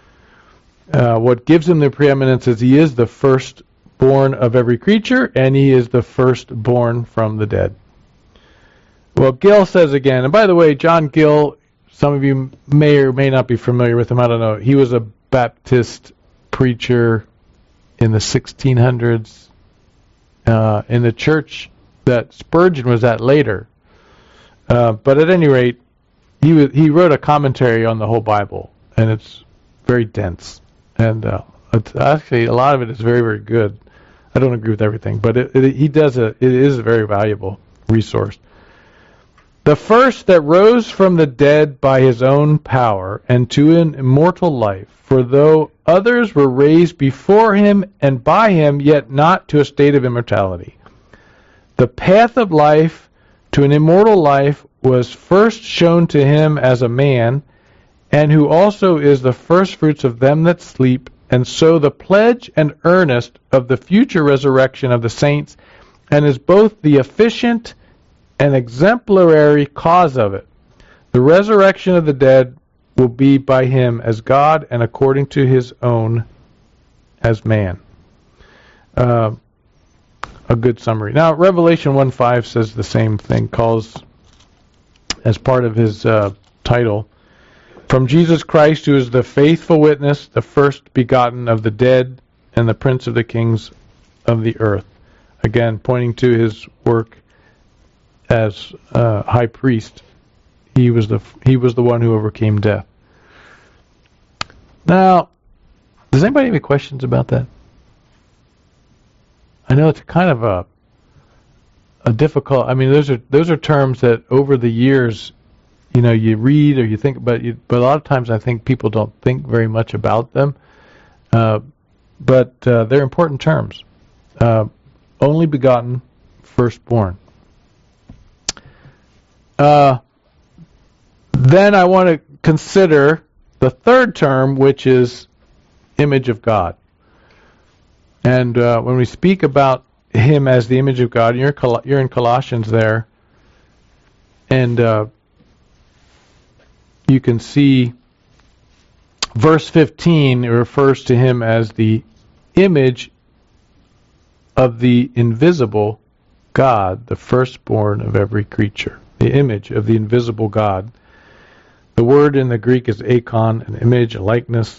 Uh, what gives him the preeminence is he is the firstborn of every creature, and he is the firstborn from the dead. Well, Gill says again, and by the way, John Gill, some of you may or may not be familiar with him. I don't know. He was a Baptist preacher in the sixteen hundreds uh, in the church that Spurgeon was at later. Uh, but at any rate, he was, he wrote a commentary on the whole Bible, and it's very dense. And uh, it's actually, a lot of it is very, very good. I don't agree with everything, but it, it, he does a, it is a very valuable resource. The first that rose from the dead by his own power and to an immortal life, for though others were raised before him and by him, yet not to a state of immortality. The path of life to an immortal life was first shown to him as a man, and who also is the firstfruits of them that sleep, and so the pledge and earnest of the future resurrection of the saints, and is both the efficient and exemplary cause of it. The resurrection of the dead will be by him as God, and according to his own as man. Uh, a good summary. Now, Revelation one five says the same thing, calls, as part of his uh, title, from Jesus Christ, who is the faithful witness, the first begotten of the dead, and the prince of the kings of the earth. Again, pointing to his work as uh, high priest. He was the he was the one who overcame death. Now, does anybody have any questions about that? I know it's kind of a a difficult. I mean, those are those are terms that over the years, you know, you read or you think about. You, but a lot of times, I think people don't think very much about them. Uh, but uh, they're important terms. Uh, only begotten, firstborn. Uh, then I want to consider the third term, which is image of God. And uh, when we speak about him as the image of God, you're, Col- you're in Colossians there, and uh, you can see verse fifteen, it refers to him as the image of the invisible God, the firstborn of every creature. The image of the invisible God. The word in the Greek is eikon, an image, a likeness.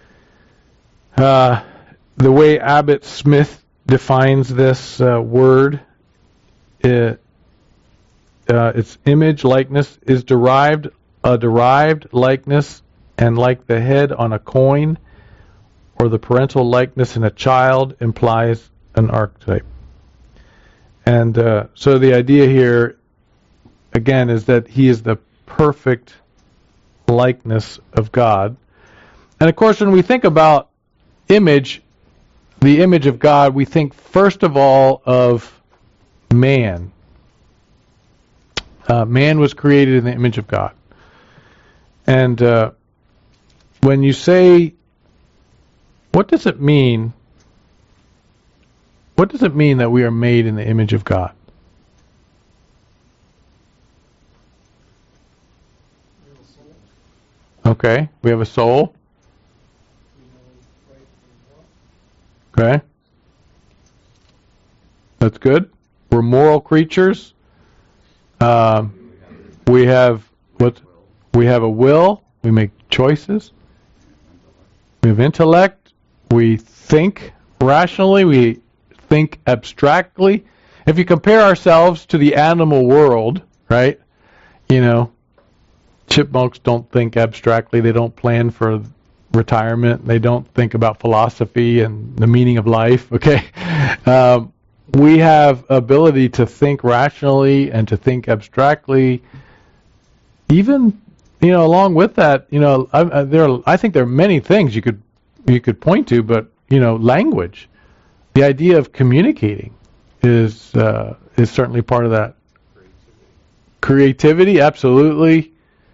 Uh, the way Abbott Smith defines this uh, word, it, uh, its image, likeness, is derived a derived likeness, and like the head on a coin, or the parental likeness in a child, implies an archetype. And uh, so the idea here, again, is that he is the perfect likeness of God. And of course, when we think about image, the image of God, we think first of all of man. Uh, man was created in the image of God. And uh, when you say, what does it mean? What does it mean that we are made in the image of God? Okay, we have a soul. Okay. That's good. We're moral creatures. Um, we have what? We have a will. We make choices. We have intellect. We think rationally. We think abstractly. If you compare ourselves to the animal world, right? You know, chipmunks don't think abstractly. They don't plan for retirement. They don't think about philosophy and the meaning of life. Okay, um, we have ability to think rationally and to think abstractly. Even, you know, along with that, you know, I, I, there are, I think there are many things you could you could point to, but you know, language, the idea of communicating, is uh, is certainly part of that. Creativity, absolutely.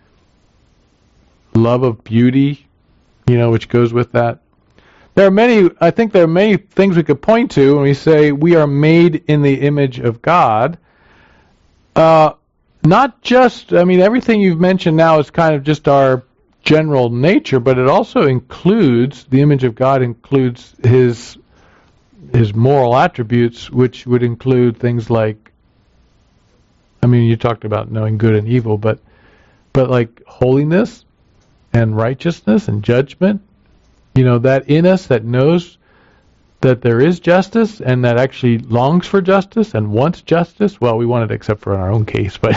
Love of beauty, you know, which goes with that. There are many, I think there are many things we could point to when we say we are made in the image of God. Uh, not just, I mean, everything you've mentioned now is kind of just our general nature, but it also includes, the image of God includes his his moral attributes, which would include things like, I mean, you talked about knowing good and evil, but but like holiness and righteousness and judgment, you know, that in us that knows that there is justice and that actually longs for justice and wants justice. Well, we want it except for in our own case, but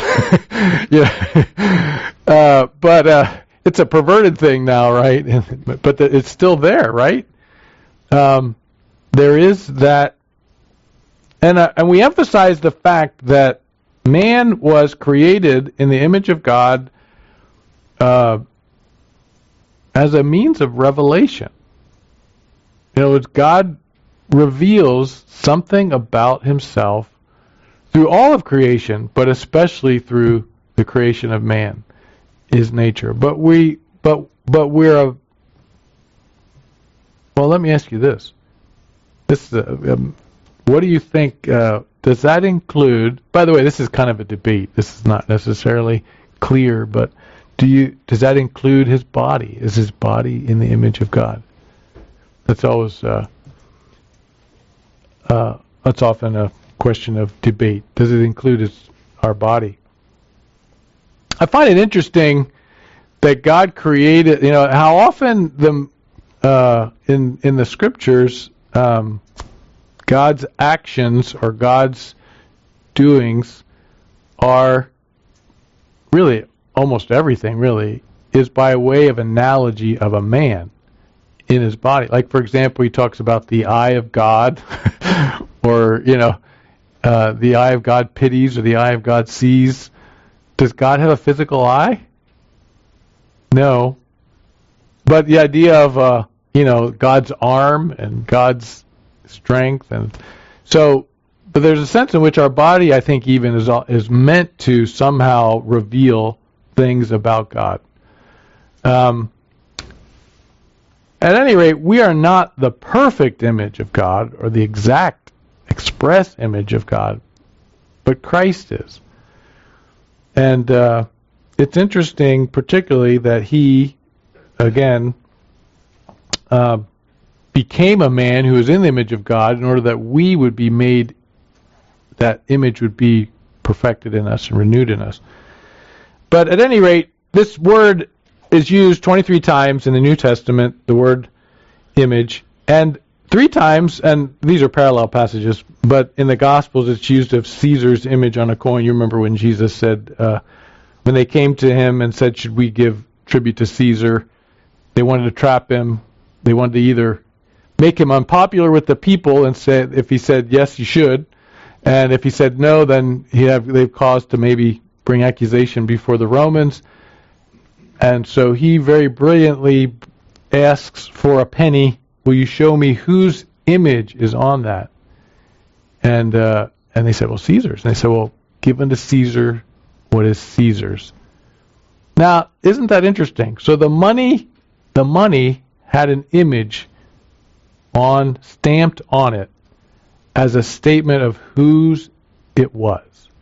yeah, uh, but uh, it's a perverted thing now, right? But the, it's still there, right? Um, there is that, and uh, and we emphasize the fact that man was created in the image of God uh, as a means of revelation. You know, it's God reveals something about himself through all of creation, but especially through the creation of man, his nature. But we, but but we're a. Well, let me ask you this: This, uh, um, what do you think? Uh, does that include? By the way, this is kind of a debate. This is not necessarily clear, but do you? Does that include his body? Is his body in the image of God? That's always. Uh, uh, that's often a question of debate. Does it include his, our body? I find it interesting that God created. You know how often the uh, in in the scriptures. Um, God's actions or God's doings are really almost everything really is by way of analogy of a man in his body. Like, for example, he talks about the eye of God or, you know, uh, the eye of God pities or the eye of God sees. Does God have a physical eye? No. But the idea of, uh, you know, God's arm and God's strength, and so, but there's a sense in which our body, I think, even is is meant to somehow reveal things about God. Um, at any rate, we are not the perfect image of God or the exact express image of God, but Christ is. And uh, it's interesting, particularly, that he, again, uh, became a man who is in the image of God in order that we would be made, that image would be perfected in us and renewed in us. But at any rate, this word is used twenty-three times in the New Testament, the word image, and three times, and these are parallel passages, but in the Gospels it's used of Caesar's image on a coin. You remember when Jesus said, uh, when they came to him and said, should we give tribute to Caesar? They wanted to trap him. They wanted to either make him unpopular with the people and say, if he said yes, you should, and if he said no, then he have they've cause to maybe bring accusation before the Romans. And so he very brilliantly asks for a penny. Will you show me whose image is on that? And uh, and they said, well, Caesar's. And they said, well, give unto Caesar what is Caesar's. Now, isn't that interesting? So the money, the money had an image on stamped on it as a statement of whose it was.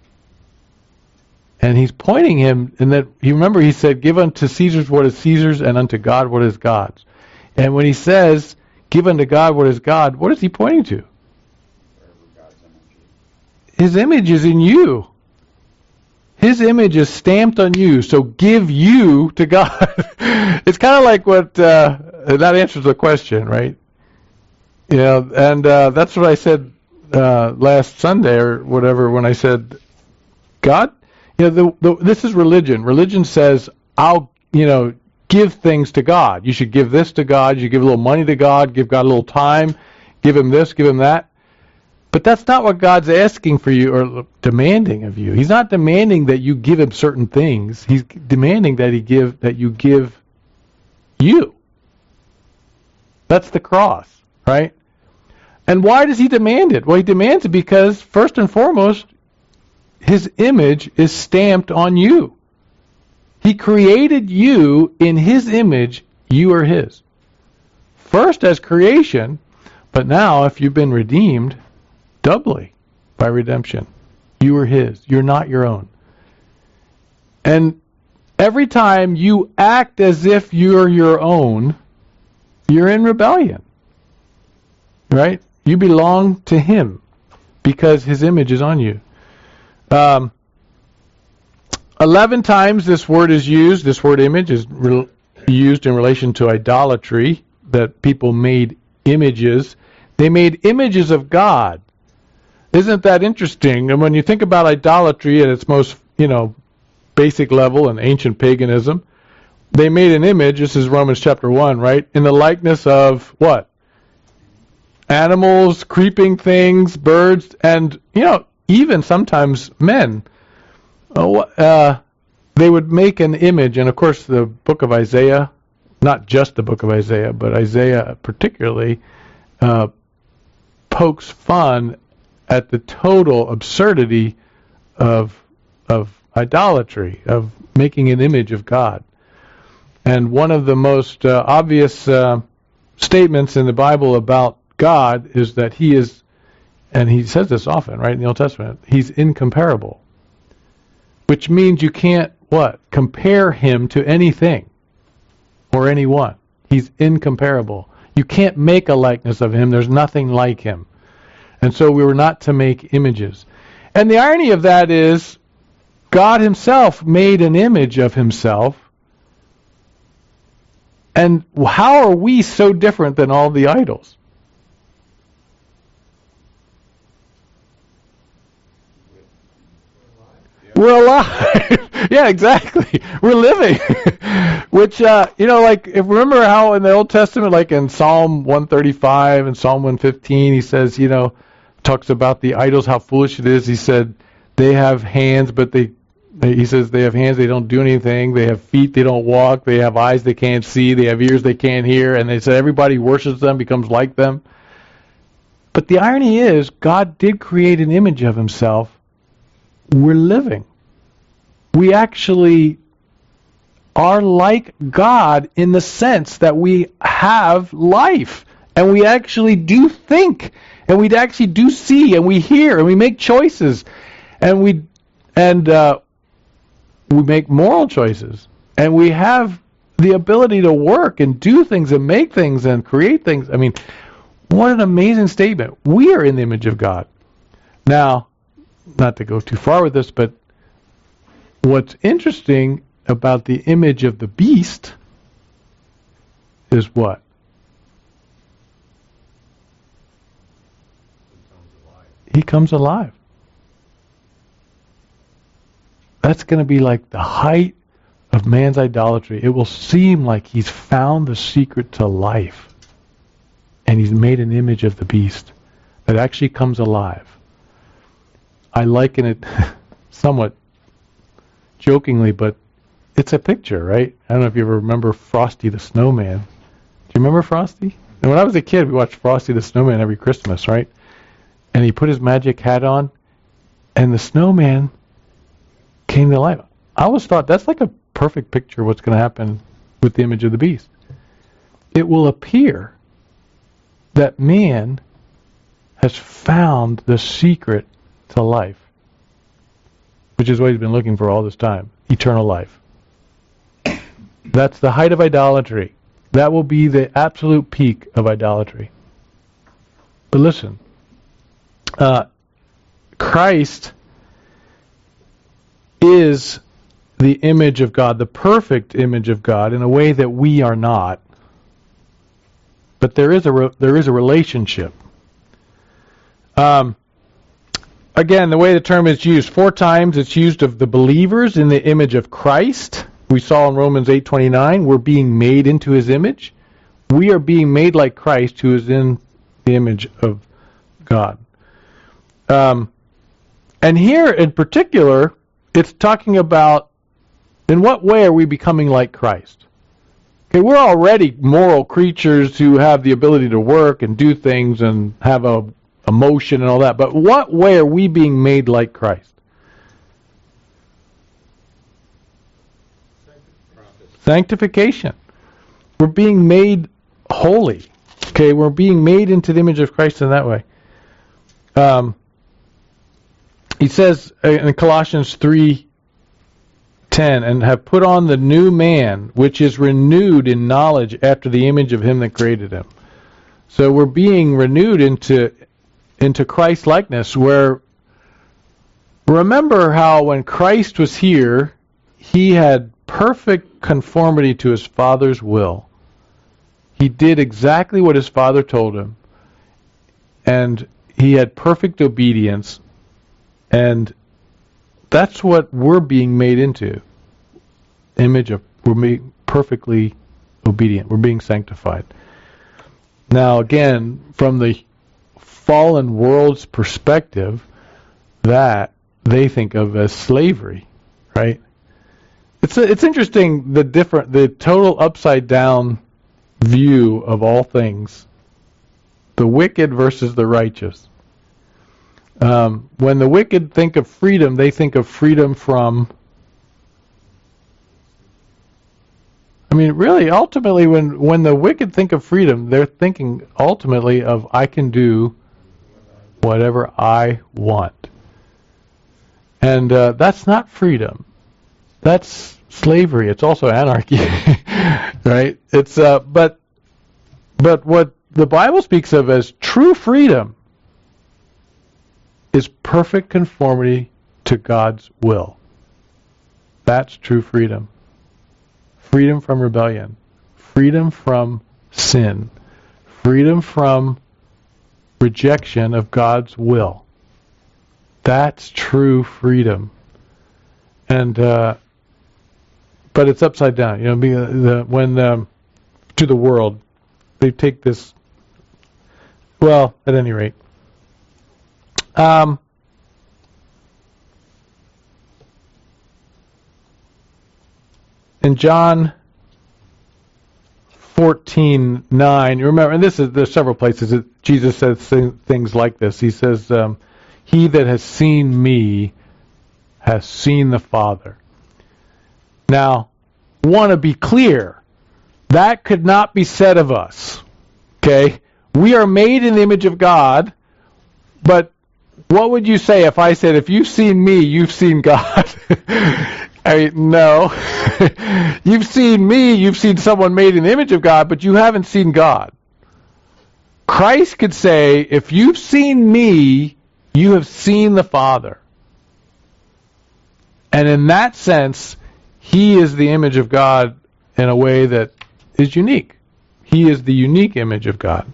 And he's pointing him, and that you remember he said, give unto Caesar's what is Caesar's, and unto God what is God's. And when he says, give unto God what is God, what is he pointing to? His image is in you. His image is stamped on you, so give you to God. It's kind of like what, uh, that answers the question, right? You know, and uh, that's what I said uh, last Sunday or whatever when I said, God, you know, the, the, this is religion. Religion says, I'll, you know, give things to God. You should give this to God. You should give a little money to God. Give God a little time. Give him this. Give him that. But that's not what God's asking for you or demanding of you. He's not demanding that you give him certain things. He's demanding that he give that you give you. That's the cross, right? And why does he demand it? Well, he demands it because, first and foremost, his image is stamped on you. He created you in his image. You are his. First as creation, but now if you've been redeemed, doubly by redemption. You are his. You're not your own. And every time you act as if you're your own, you're in rebellion. Right? You belong to him because his image is on you. Um, Eleven times this word is used, this word image is re- used in relation to idolatry, that people made images. They made images of God. Isn't that interesting? And when you think about idolatry at its most, you know, basic level in ancient paganism, they made an image, this is Romans chapter one, right? In the likeness of what? Animals, creeping things, birds, and, you know, even sometimes men. Uh, they would make an image, and of course the book of Isaiah, not just the book of Isaiah, but Isaiah particularly, uh, pokes fun at the total absurdity of of idolatry, of making an image of God. And one of the most uh, obvious uh, statements in the Bible about God is that he is, and he says this often, right, in the Old Testament, he's incomparable. Which means you can't, what? Compare him to anything or anyone. He's incomparable. You can't make a likeness of him. There's nothing like him. And so we were not to make images. And the irony of that is God himself made an image of himself. And how are we so different than all the idols? We're alive. Yeah, exactly. We're living. Which, uh, you know, like, if remember how in the Old Testament, like in Psalm one thirty-five and Psalm one fifteen, he says, you know, talks about the idols, how foolish it is. He said, they have hands, but they, they, he says, they have hands, they don't do anything. They have feet, they don't walk. They have eyes, they can't see. They have ears, they can't hear. And they said, everybody worships them, becomes like them. But the irony is, God did create an image of himself. We're living. We actually are like God in the sense that we have life, and we actually do think, and we actually do see, and we hear, and we make choices, and we and uh, we make moral choices, and we have the ability to work and do things and make things and create things. I mean, what an amazing statement. We are in the image of God. Now, not to go too far with this, but what's interesting about the image of the beast is what? He comes alive. That's going to be like the height of man's idolatry. It will seem like he's found the secret to life, and he's made an image of the beast that actually comes alive. I liken it somewhat jokingly, but it's a picture, right? I don't know if you ever remember Frosty the Snowman. Do you remember Frosty? And when I was a kid, we watched Frosty the Snowman every Christmas, right? And he put his magic hat on, and the snowman came to life. I always thought that's like a perfect picture of what's going to happen with the image of the beast. It will appear that man has found the secret to life, which is what he's been looking for all this time, eternal life. That's the height of idolatry. That will be the absolute peak of idolatry. But listen, uh, Christ is the image of God, the perfect image of God, in a way that we are not. But there is a re- there is a relationship. Um, again, the way the term is used, four times it's used of the believers in the image of Christ. We saw in Romans eight twenty-nine, we're being made into His image. We are being made like Christ, who is in the image of God. Um, and here in particular, it's talking about in what way are we becoming like Christ? Okay, we're already moral creatures who have the ability to work and do things and have a emotion and all that. But what way are we being made like Christ? Sanctification. We're being made holy. Okay, we're being made into the image of Christ in that way. Um, he says in Colossians three ten, and have put on the new man, which is renewed in knowledge after the image of Him that created him. So we're being renewed into into Christ likeness, where remember how when Christ was here, He had perfect conformity to His Father's will. He did exactly what His Father told Him, and He had perfect obedience, and that's what we're being made into. Image of, we're being perfectly obedient. We're being sanctified. Now, again, from the fallen world's perspective, that they think of as slavery, right? It's it's interesting the different, the total upside down view of all things. The wicked versus the righteous. Um, when the wicked think of freedom, they think of freedom from. I mean, really, ultimately, when, when the wicked think of freedom, they're thinking ultimately of I can do whatever I want. And uh, that's not freedom. That's slavery. It's also anarchy, right? It's uh, but but what the Bible speaks of as true freedom is perfect conformity to God's will. That's true freedom. Freedom from rebellion. Freedom from sin. Freedom from rejection of God's will. That's true freedom. And uh, but it's upside down. You know, the, when um, to the world, they take this. Well, at any rate, um, in John fourteen nine, you remember, and this is there's several places that Jesus says things like this. He says, um, "He that has seen me has seen the Father." Now, want to be clear, that could not be said of us. Okay? We are made in the image of God, but what would you say if I said, if you've seen me, you've seen God? I mean, no. You've seen me, you've seen someone made in the image of God, but you haven't seen God. Christ could say, if you've seen me, you have seen the Father. And in that sense, He is the image of God in a way that is unique. He is the unique image of God.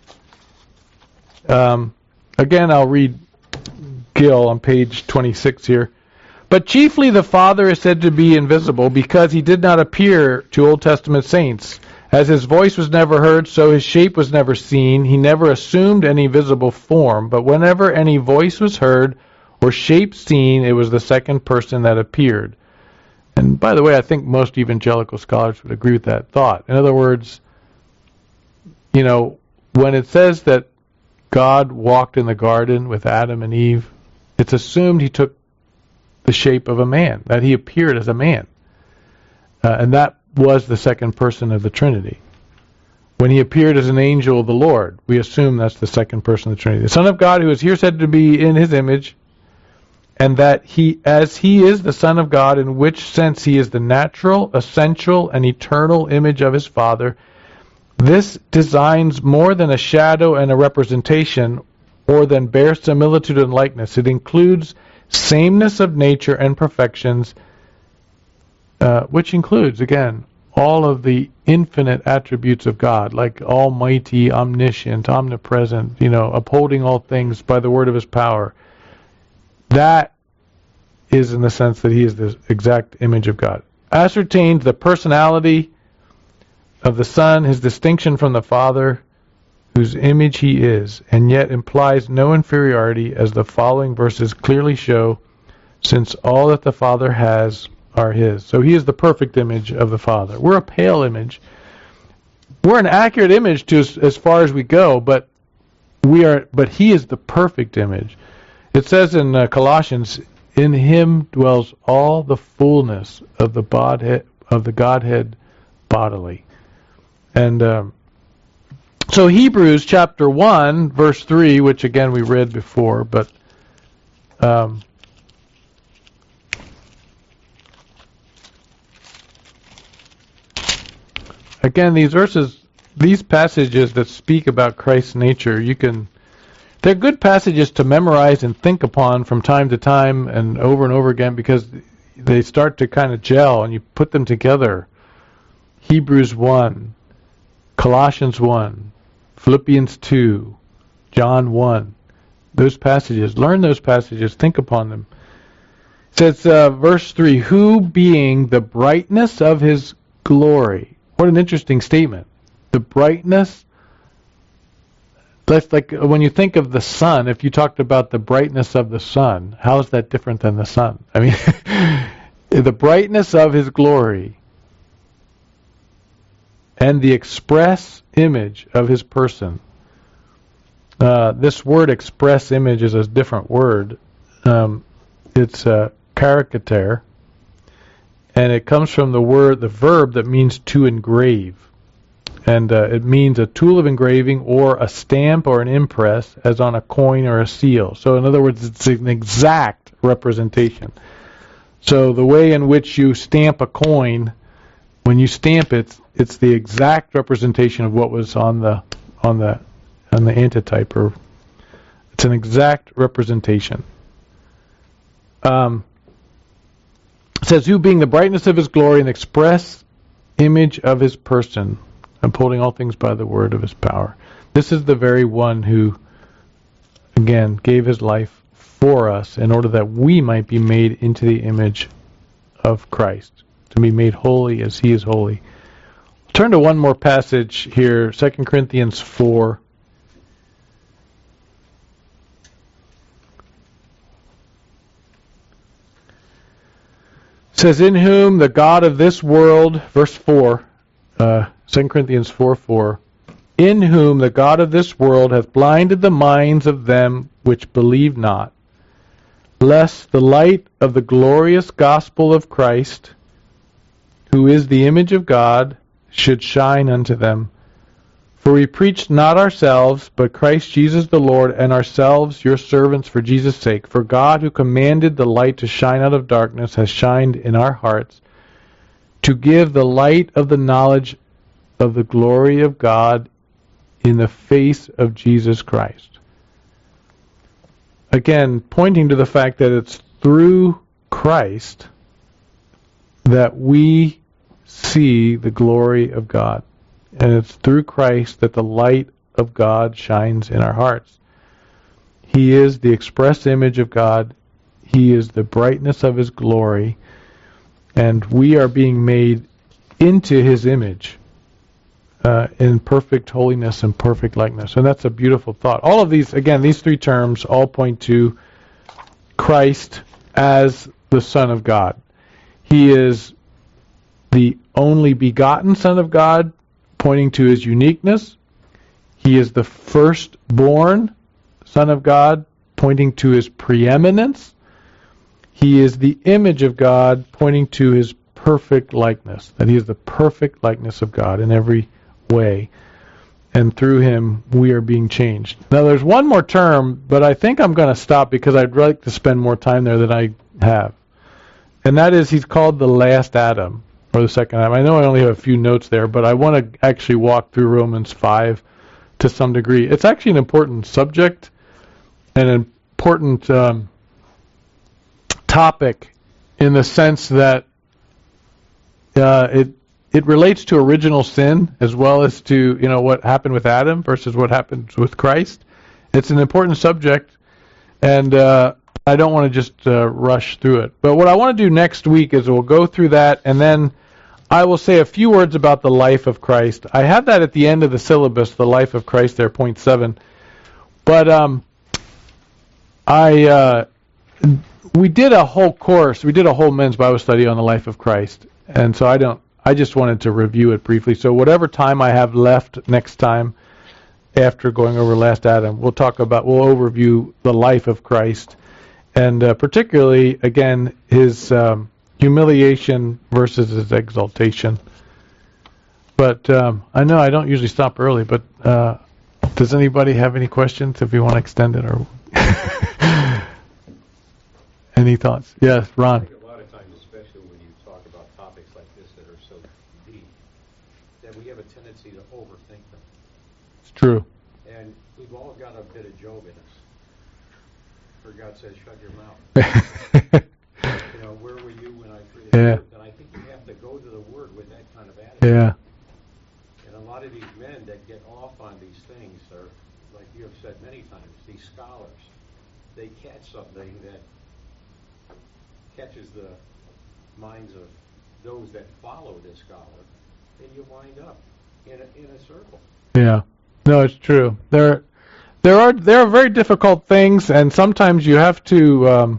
Um, again, I'll read Gill on page twenty-six here. But chiefly the Father is said to be invisible because He did not appear to Old Testament saints. As His voice was never heard, so His shape was never seen. He never assumed any visible form. But whenever any voice was heard or shape seen, it was the second person that appeared. And by the way, I think most evangelical scholars would agree with that thought. In other words, you know, when it says that God walked in the garden with Adam and Eve, it's assumed He took the shape of a man, that He appeared as a man. Uh, and that was the second person of the Trinity. When He appeared as an angel of the Lord, we assume that's the second person of the Trinity. The Son of God, who is here said to be in His image, and that He, as He is the Son of God, in which sense He is the natural, essential, and eternal image of His Father, this designs more than a shadow and a representation, or than bare similitude and likeness. It includes sameness of nature and perfections, uh, which includes, again, all of the infinite attributes of God, like almighty, omniscient, omnipresent, you know, upholding all things by the word of his power. That is in the sense that he is the exact image of God. Ascertains the personality of the Son, his distinction from the Father, whose image he is, and yet implies no inferiority, as the following verses clearly show, since all that the Father has are his. So he is the perfect image of the Father. We're a pale image. We're an accurate image to as, as far as we go, but we are. But he is the perfect image. It says in uh, Colossians, "In him dwells all the fullness of the Godhead, of the Godhead bodily." And um, so Hebrews chapter one, verse three, which again we read before, but um, again, these verses, these passages that speak about Christ's nature, you can, they're good passages to memorize and think upon from time to time and over and over again, because they start to kind of gel and you put them together. Hebrews one, Colossians one, Philippians two, John one. Those passages, learn those passages, think upon them. It says, uh, verse three, who being the brightness of his glory. What an interesting statement. The brightness, that's like when you think of the sun, if you talked about the brightness of the sun, how is that different than the sun? I mean, the brightness of his glory and the express image of his person. Uh, this word express image is a different word. Um, it's a caricature. And it comes from the word, the verb that means to engrave. And uh, it means a tool of engraving or a stamp or an impress, as on a coin or a seal. So in other words, it's an exact representation. So the way in which you stamp a coin, when you stamp it, it's the exact representation of what was on the on the on the antitype, or it's an exact representation. Um. It says, who being the brightness of his glory and the express image of his person, upholding all things by the word of his power. This is the very one who, again, gave his life for us in order that we might be made into the image of Christ, to be made holy as he is holy. Turn to one more passage here, Second Corinthians four. It says, in whom the God of this world, verse four, uh, Second Corinthians four four, in whom the God of this world hath blinded the minds of them which believe not, lest the light of the glorious gospel of Christ, who is the image of God, should shine unto them. For we preach not ourselves, but Christ Jesus the Lord, and ourselves your servants for Jesus' sake. For God, who commanded the light to shine out of darkness, has shined in our hearts, to give the light of the knowledge of the glory of God in the face of Jesus Christ. Again, pointing to the fact that it's through Christ that we see the glory of God. And it's through Christ that the light of God shines in our hearts. He is the express image of God. He is the brightness of his glory. And we are being made into his image uh, in perfect holiness and perfect likeness. And that's a beautiful thought. All of these, again, these three terms all point to Christ as the Son of God. He is the only begotten Son of God, pointing to his uniqueness. He is the firstborn Son of God, pointing to his preeminence. He is the image of God, pointing to his perfect likeness, that he is the perfect likeness of God in every way. And through him, we are being changed. Now, there's one more term, but I think I'm going to stop because I'd like to spend more time there than I have. And that is, he's called the last Adam. Or the second Adam. I know I only have a few notes there, but I want to actually walk through Romans five to some degree. It's actually an important subject and an important um, topic in the sense that uh, it it relates to original sin as well as to, you know, what happened with Adam versus what happened with Christ. It's an important subject, and uh, I don't want to just uh, rush through it. But what I want to do next week is we'll go through that, and then I will say a few words about the life of Christ. I have that at the end of the syllabus, the life of Christ there, point seven. But um, I uh, we did a whole course, we did a whole men's Bible study on the life of Christ, and so I don't. I just wanted to review it briefly. So whatever time I have left next time, after going over Last Adam, we'll talk about, we'll overview the life of Christ, and uh, particularly again his um, humiliation versus his exaltation. But um, I know I don't usually stop early, but uh, does anybody have any questions if you want to extend it or any thoughts? Yes, Ron. I think a lot of times, especially when you talk about topics like this that are so deep, that we have a tendency to overthink them. It's true. And we've all got a bit of Job in us. For God says, shut your mouth. You know, where were you when I created Yeah. you? And I think you have to go to the Word with that kind of attitude. Yeah. And a lot of these men that get off on these things are, like you have said many times, these scholars. They catch something that catches the minds of those that follow this scholar, and you wind up in a, in a circle. Yeah. No, it's true. There, there are there are very difficult things, and sometimes you have to, um,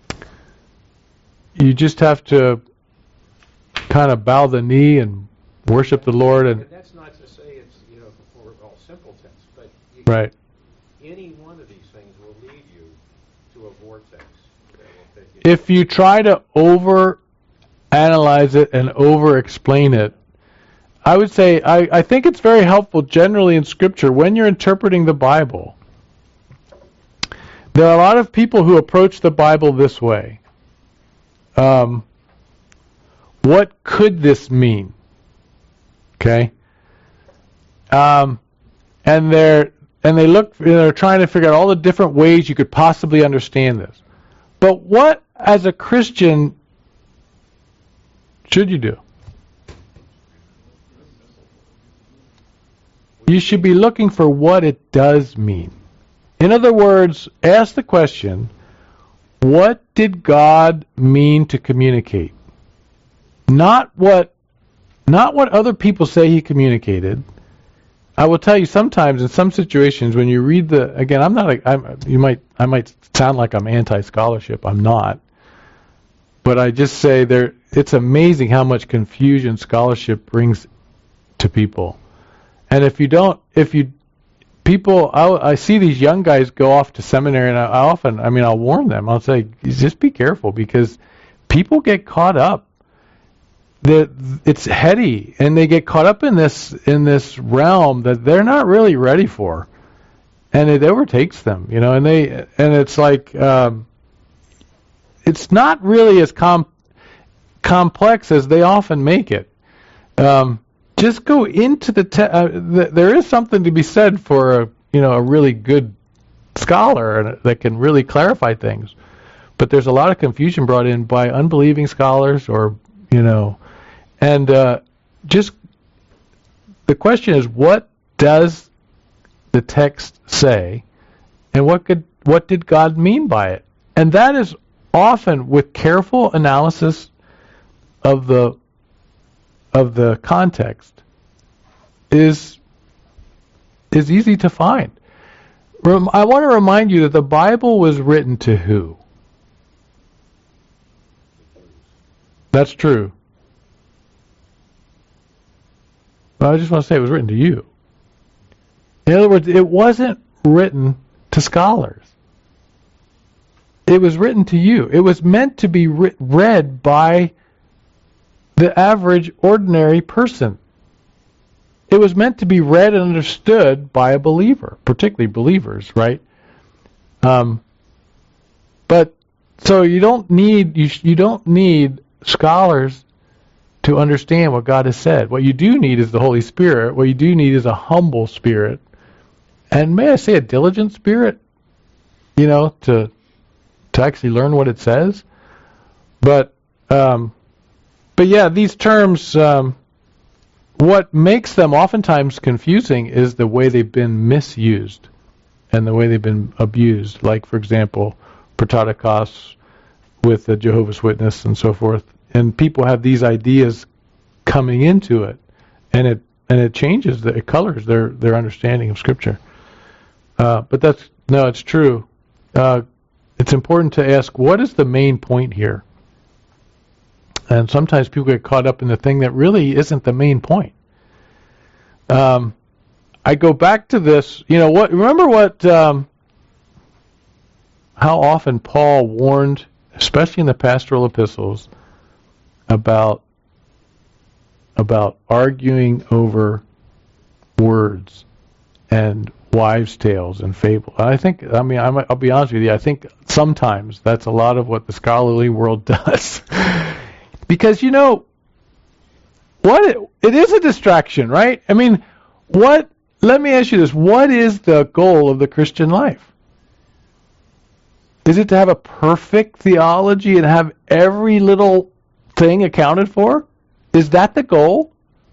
you just have to kind of bow the knee and worship the Lord. And And that's not to say it's, you know, for all simpletons, but you, right. any one of these things will lead you to a vortex that will take you. If you try to over analyze it and over explain it, I would say I, I think it's very helpful generally in Scripture when you're interpreting the Bible. There are a lot of people who approach the Bible this way. Um, what could this mean? Okay, um, and they're and they look, they're trying to figure out all the different ways you could possibly understand this. But what, as a Christian, should you do? You should be looking for what it does mean. In other words, ask the question, what did God mean to communicate? Not what not what other people say he communicated. I will tell you sometimes in some situations when you read the, again, I'm not a, I'm, you might I might sound like I'm anti-scholarship. I'm not. But I just say there it's amazing how much confusion scholarship brings to people. And if you don't, if you, people, I, I see these young guys go off to seminary, and I, I often, I mean, I'll warn them. I'll say, just be careful, because people get caught up. That it's heady, and they get caught up in this in this realm that they're not really ready for, and it overtakes them, you know. And they and it's like um, it's not really as com- complex as they often make it. Um, Just go into the, te- uh, th- there is something to be said for a, you know, a really good scholar that can really clarify things. But there's a lot of confusion brought in by unbelieving scholars, or, you know, and uh, just the question is, what does the text say, and what could what did God mean by it? And that is often, with careful analysis of the of the context, is is easy to find. Rem- I want to remind you that the Bible was written to who? That's true. But I just want to say it was written to you. In other words, it wasn't written to scholars. It was written to you. It was meant to be re- read by the average, ordinary person. It was meant to be read and understood by a believer, particularly believers, right? Um, but so you don't need you you don't need scholars to understand what God has said. What you do need is the Holy Spirit. What you do need is a humble spirit, and may I say a diligent spirit, you know, to to actually learn what it says. But, um, but yeah, these terms, um, what makes them oftentimes confusing is the way they've been misused and the way they've been abused. Like, for example, protodikos with the Jehovah's Witness and so forth. And people have these ideas coming into it, and it and it changes, the, it colors their, their understanding of Scripture. Uh, but that's, no, it's true. Uh, it's important to ask, what is the main point here? And sometimes people get caught up in the thing that really isn't the main point. Um, I go back to this, you know, what? Remember what, um, how often Paul warned, especially in the pastoral epistles, about about arguing over words and wives' tales and fable. I think, I mean, I'm, I'll be honest with you, I think sometimes that's a lot of what the scholarly world does. Because, you know, what it, it is a distraction, right? I mean, what, let me ask you this, what is the goal of the Christian life? Is it to have a perfect theology and have every little thing accounted for? Is that the goal?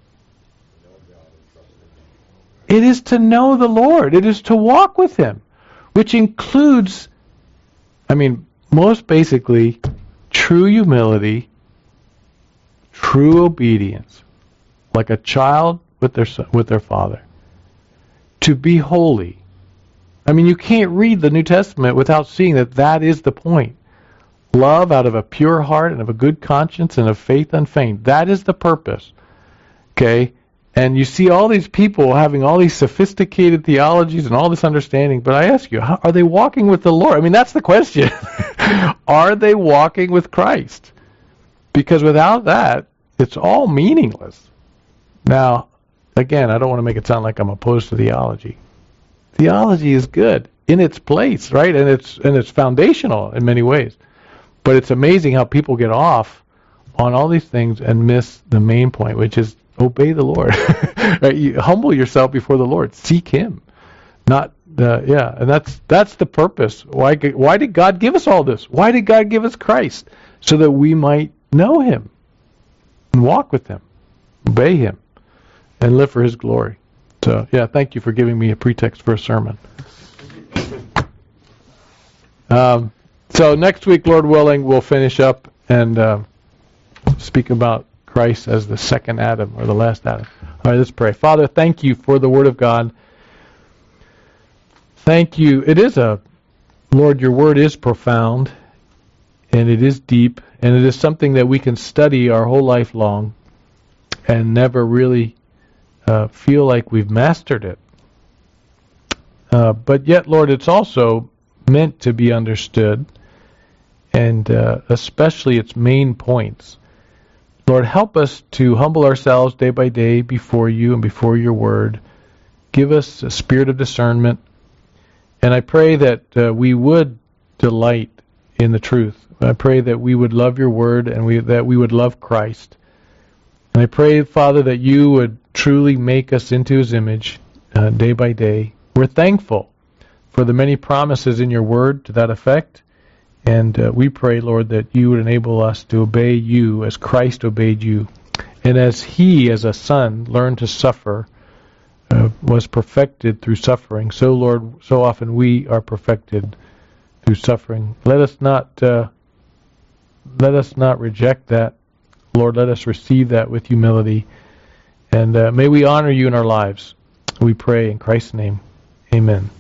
It is to know the Lord. It is to walk with Him, which includes, I mean, most basically, true humility, true obedience, like a child with their with their father. To be holy. I mean, you can't read the New Testament without seeing that that is the point. Love out of a pure heart and of a good conscience and of faith unfeigned. That is the purpose. Okay? And you see all these people having all these sophisticated theologies and all this understanding, but I ask you, how, are they walking with the Lord? I mean, that's the question. Are they walking with Christ? Because without that, it's all meaningless. Now, again, I don't want to make it sound like I'm opposed to theology. Theology is good in its place, right? And it's and it's foundational in many ways. But it's amazing how people get off on all these things and miss the main point, which is obey the Lord. Right? You humble yourself before the Lord. Seek Him. Not, uh, yeah, and that's that's the purpose. Why why did God give us all this? Why did God give us Christ? So that we might know Him and walk with Him, obey Him, and live for His glory. So, yeah, thank you for giving me a pretext for a sermon. Um, so next week, Lord willing, we'll finish up and uh, speak about Christ as the second Adam or the last Adam. All right, let's pray. Father, thank you for the Word of God. Thank you. It is a, Lord, your Word is profound, and it is deep, and it is something that we can study our whole life long and never really uh, feel like we've mastered it. Uh, but yet, Lord, it's also meant to be understood, and uh, especially its main points. Lord, help us to humble ourselves day by day before you and before your word. Give us a spirit of discernment, and I pray that uh, we would delight in the truth. I pray that we would love your word and we, that we would love Christ. And I pray, Father, that you would truly make us into his image uh, day by day. We're thankful for the many promises in your word to that effect. And uh, we pray, Lord, that you would enable us to obey you as Christ obeyed you. And as he, as a son, learned to suffer, uh, was perfected through suffering, so, Lord, so often we are perfected through suffering. Let us not, uh, let us not reject that. Lord, let us receive that with humility. And uh, may we honor you in our lives. We pray in Christ's name. Amen.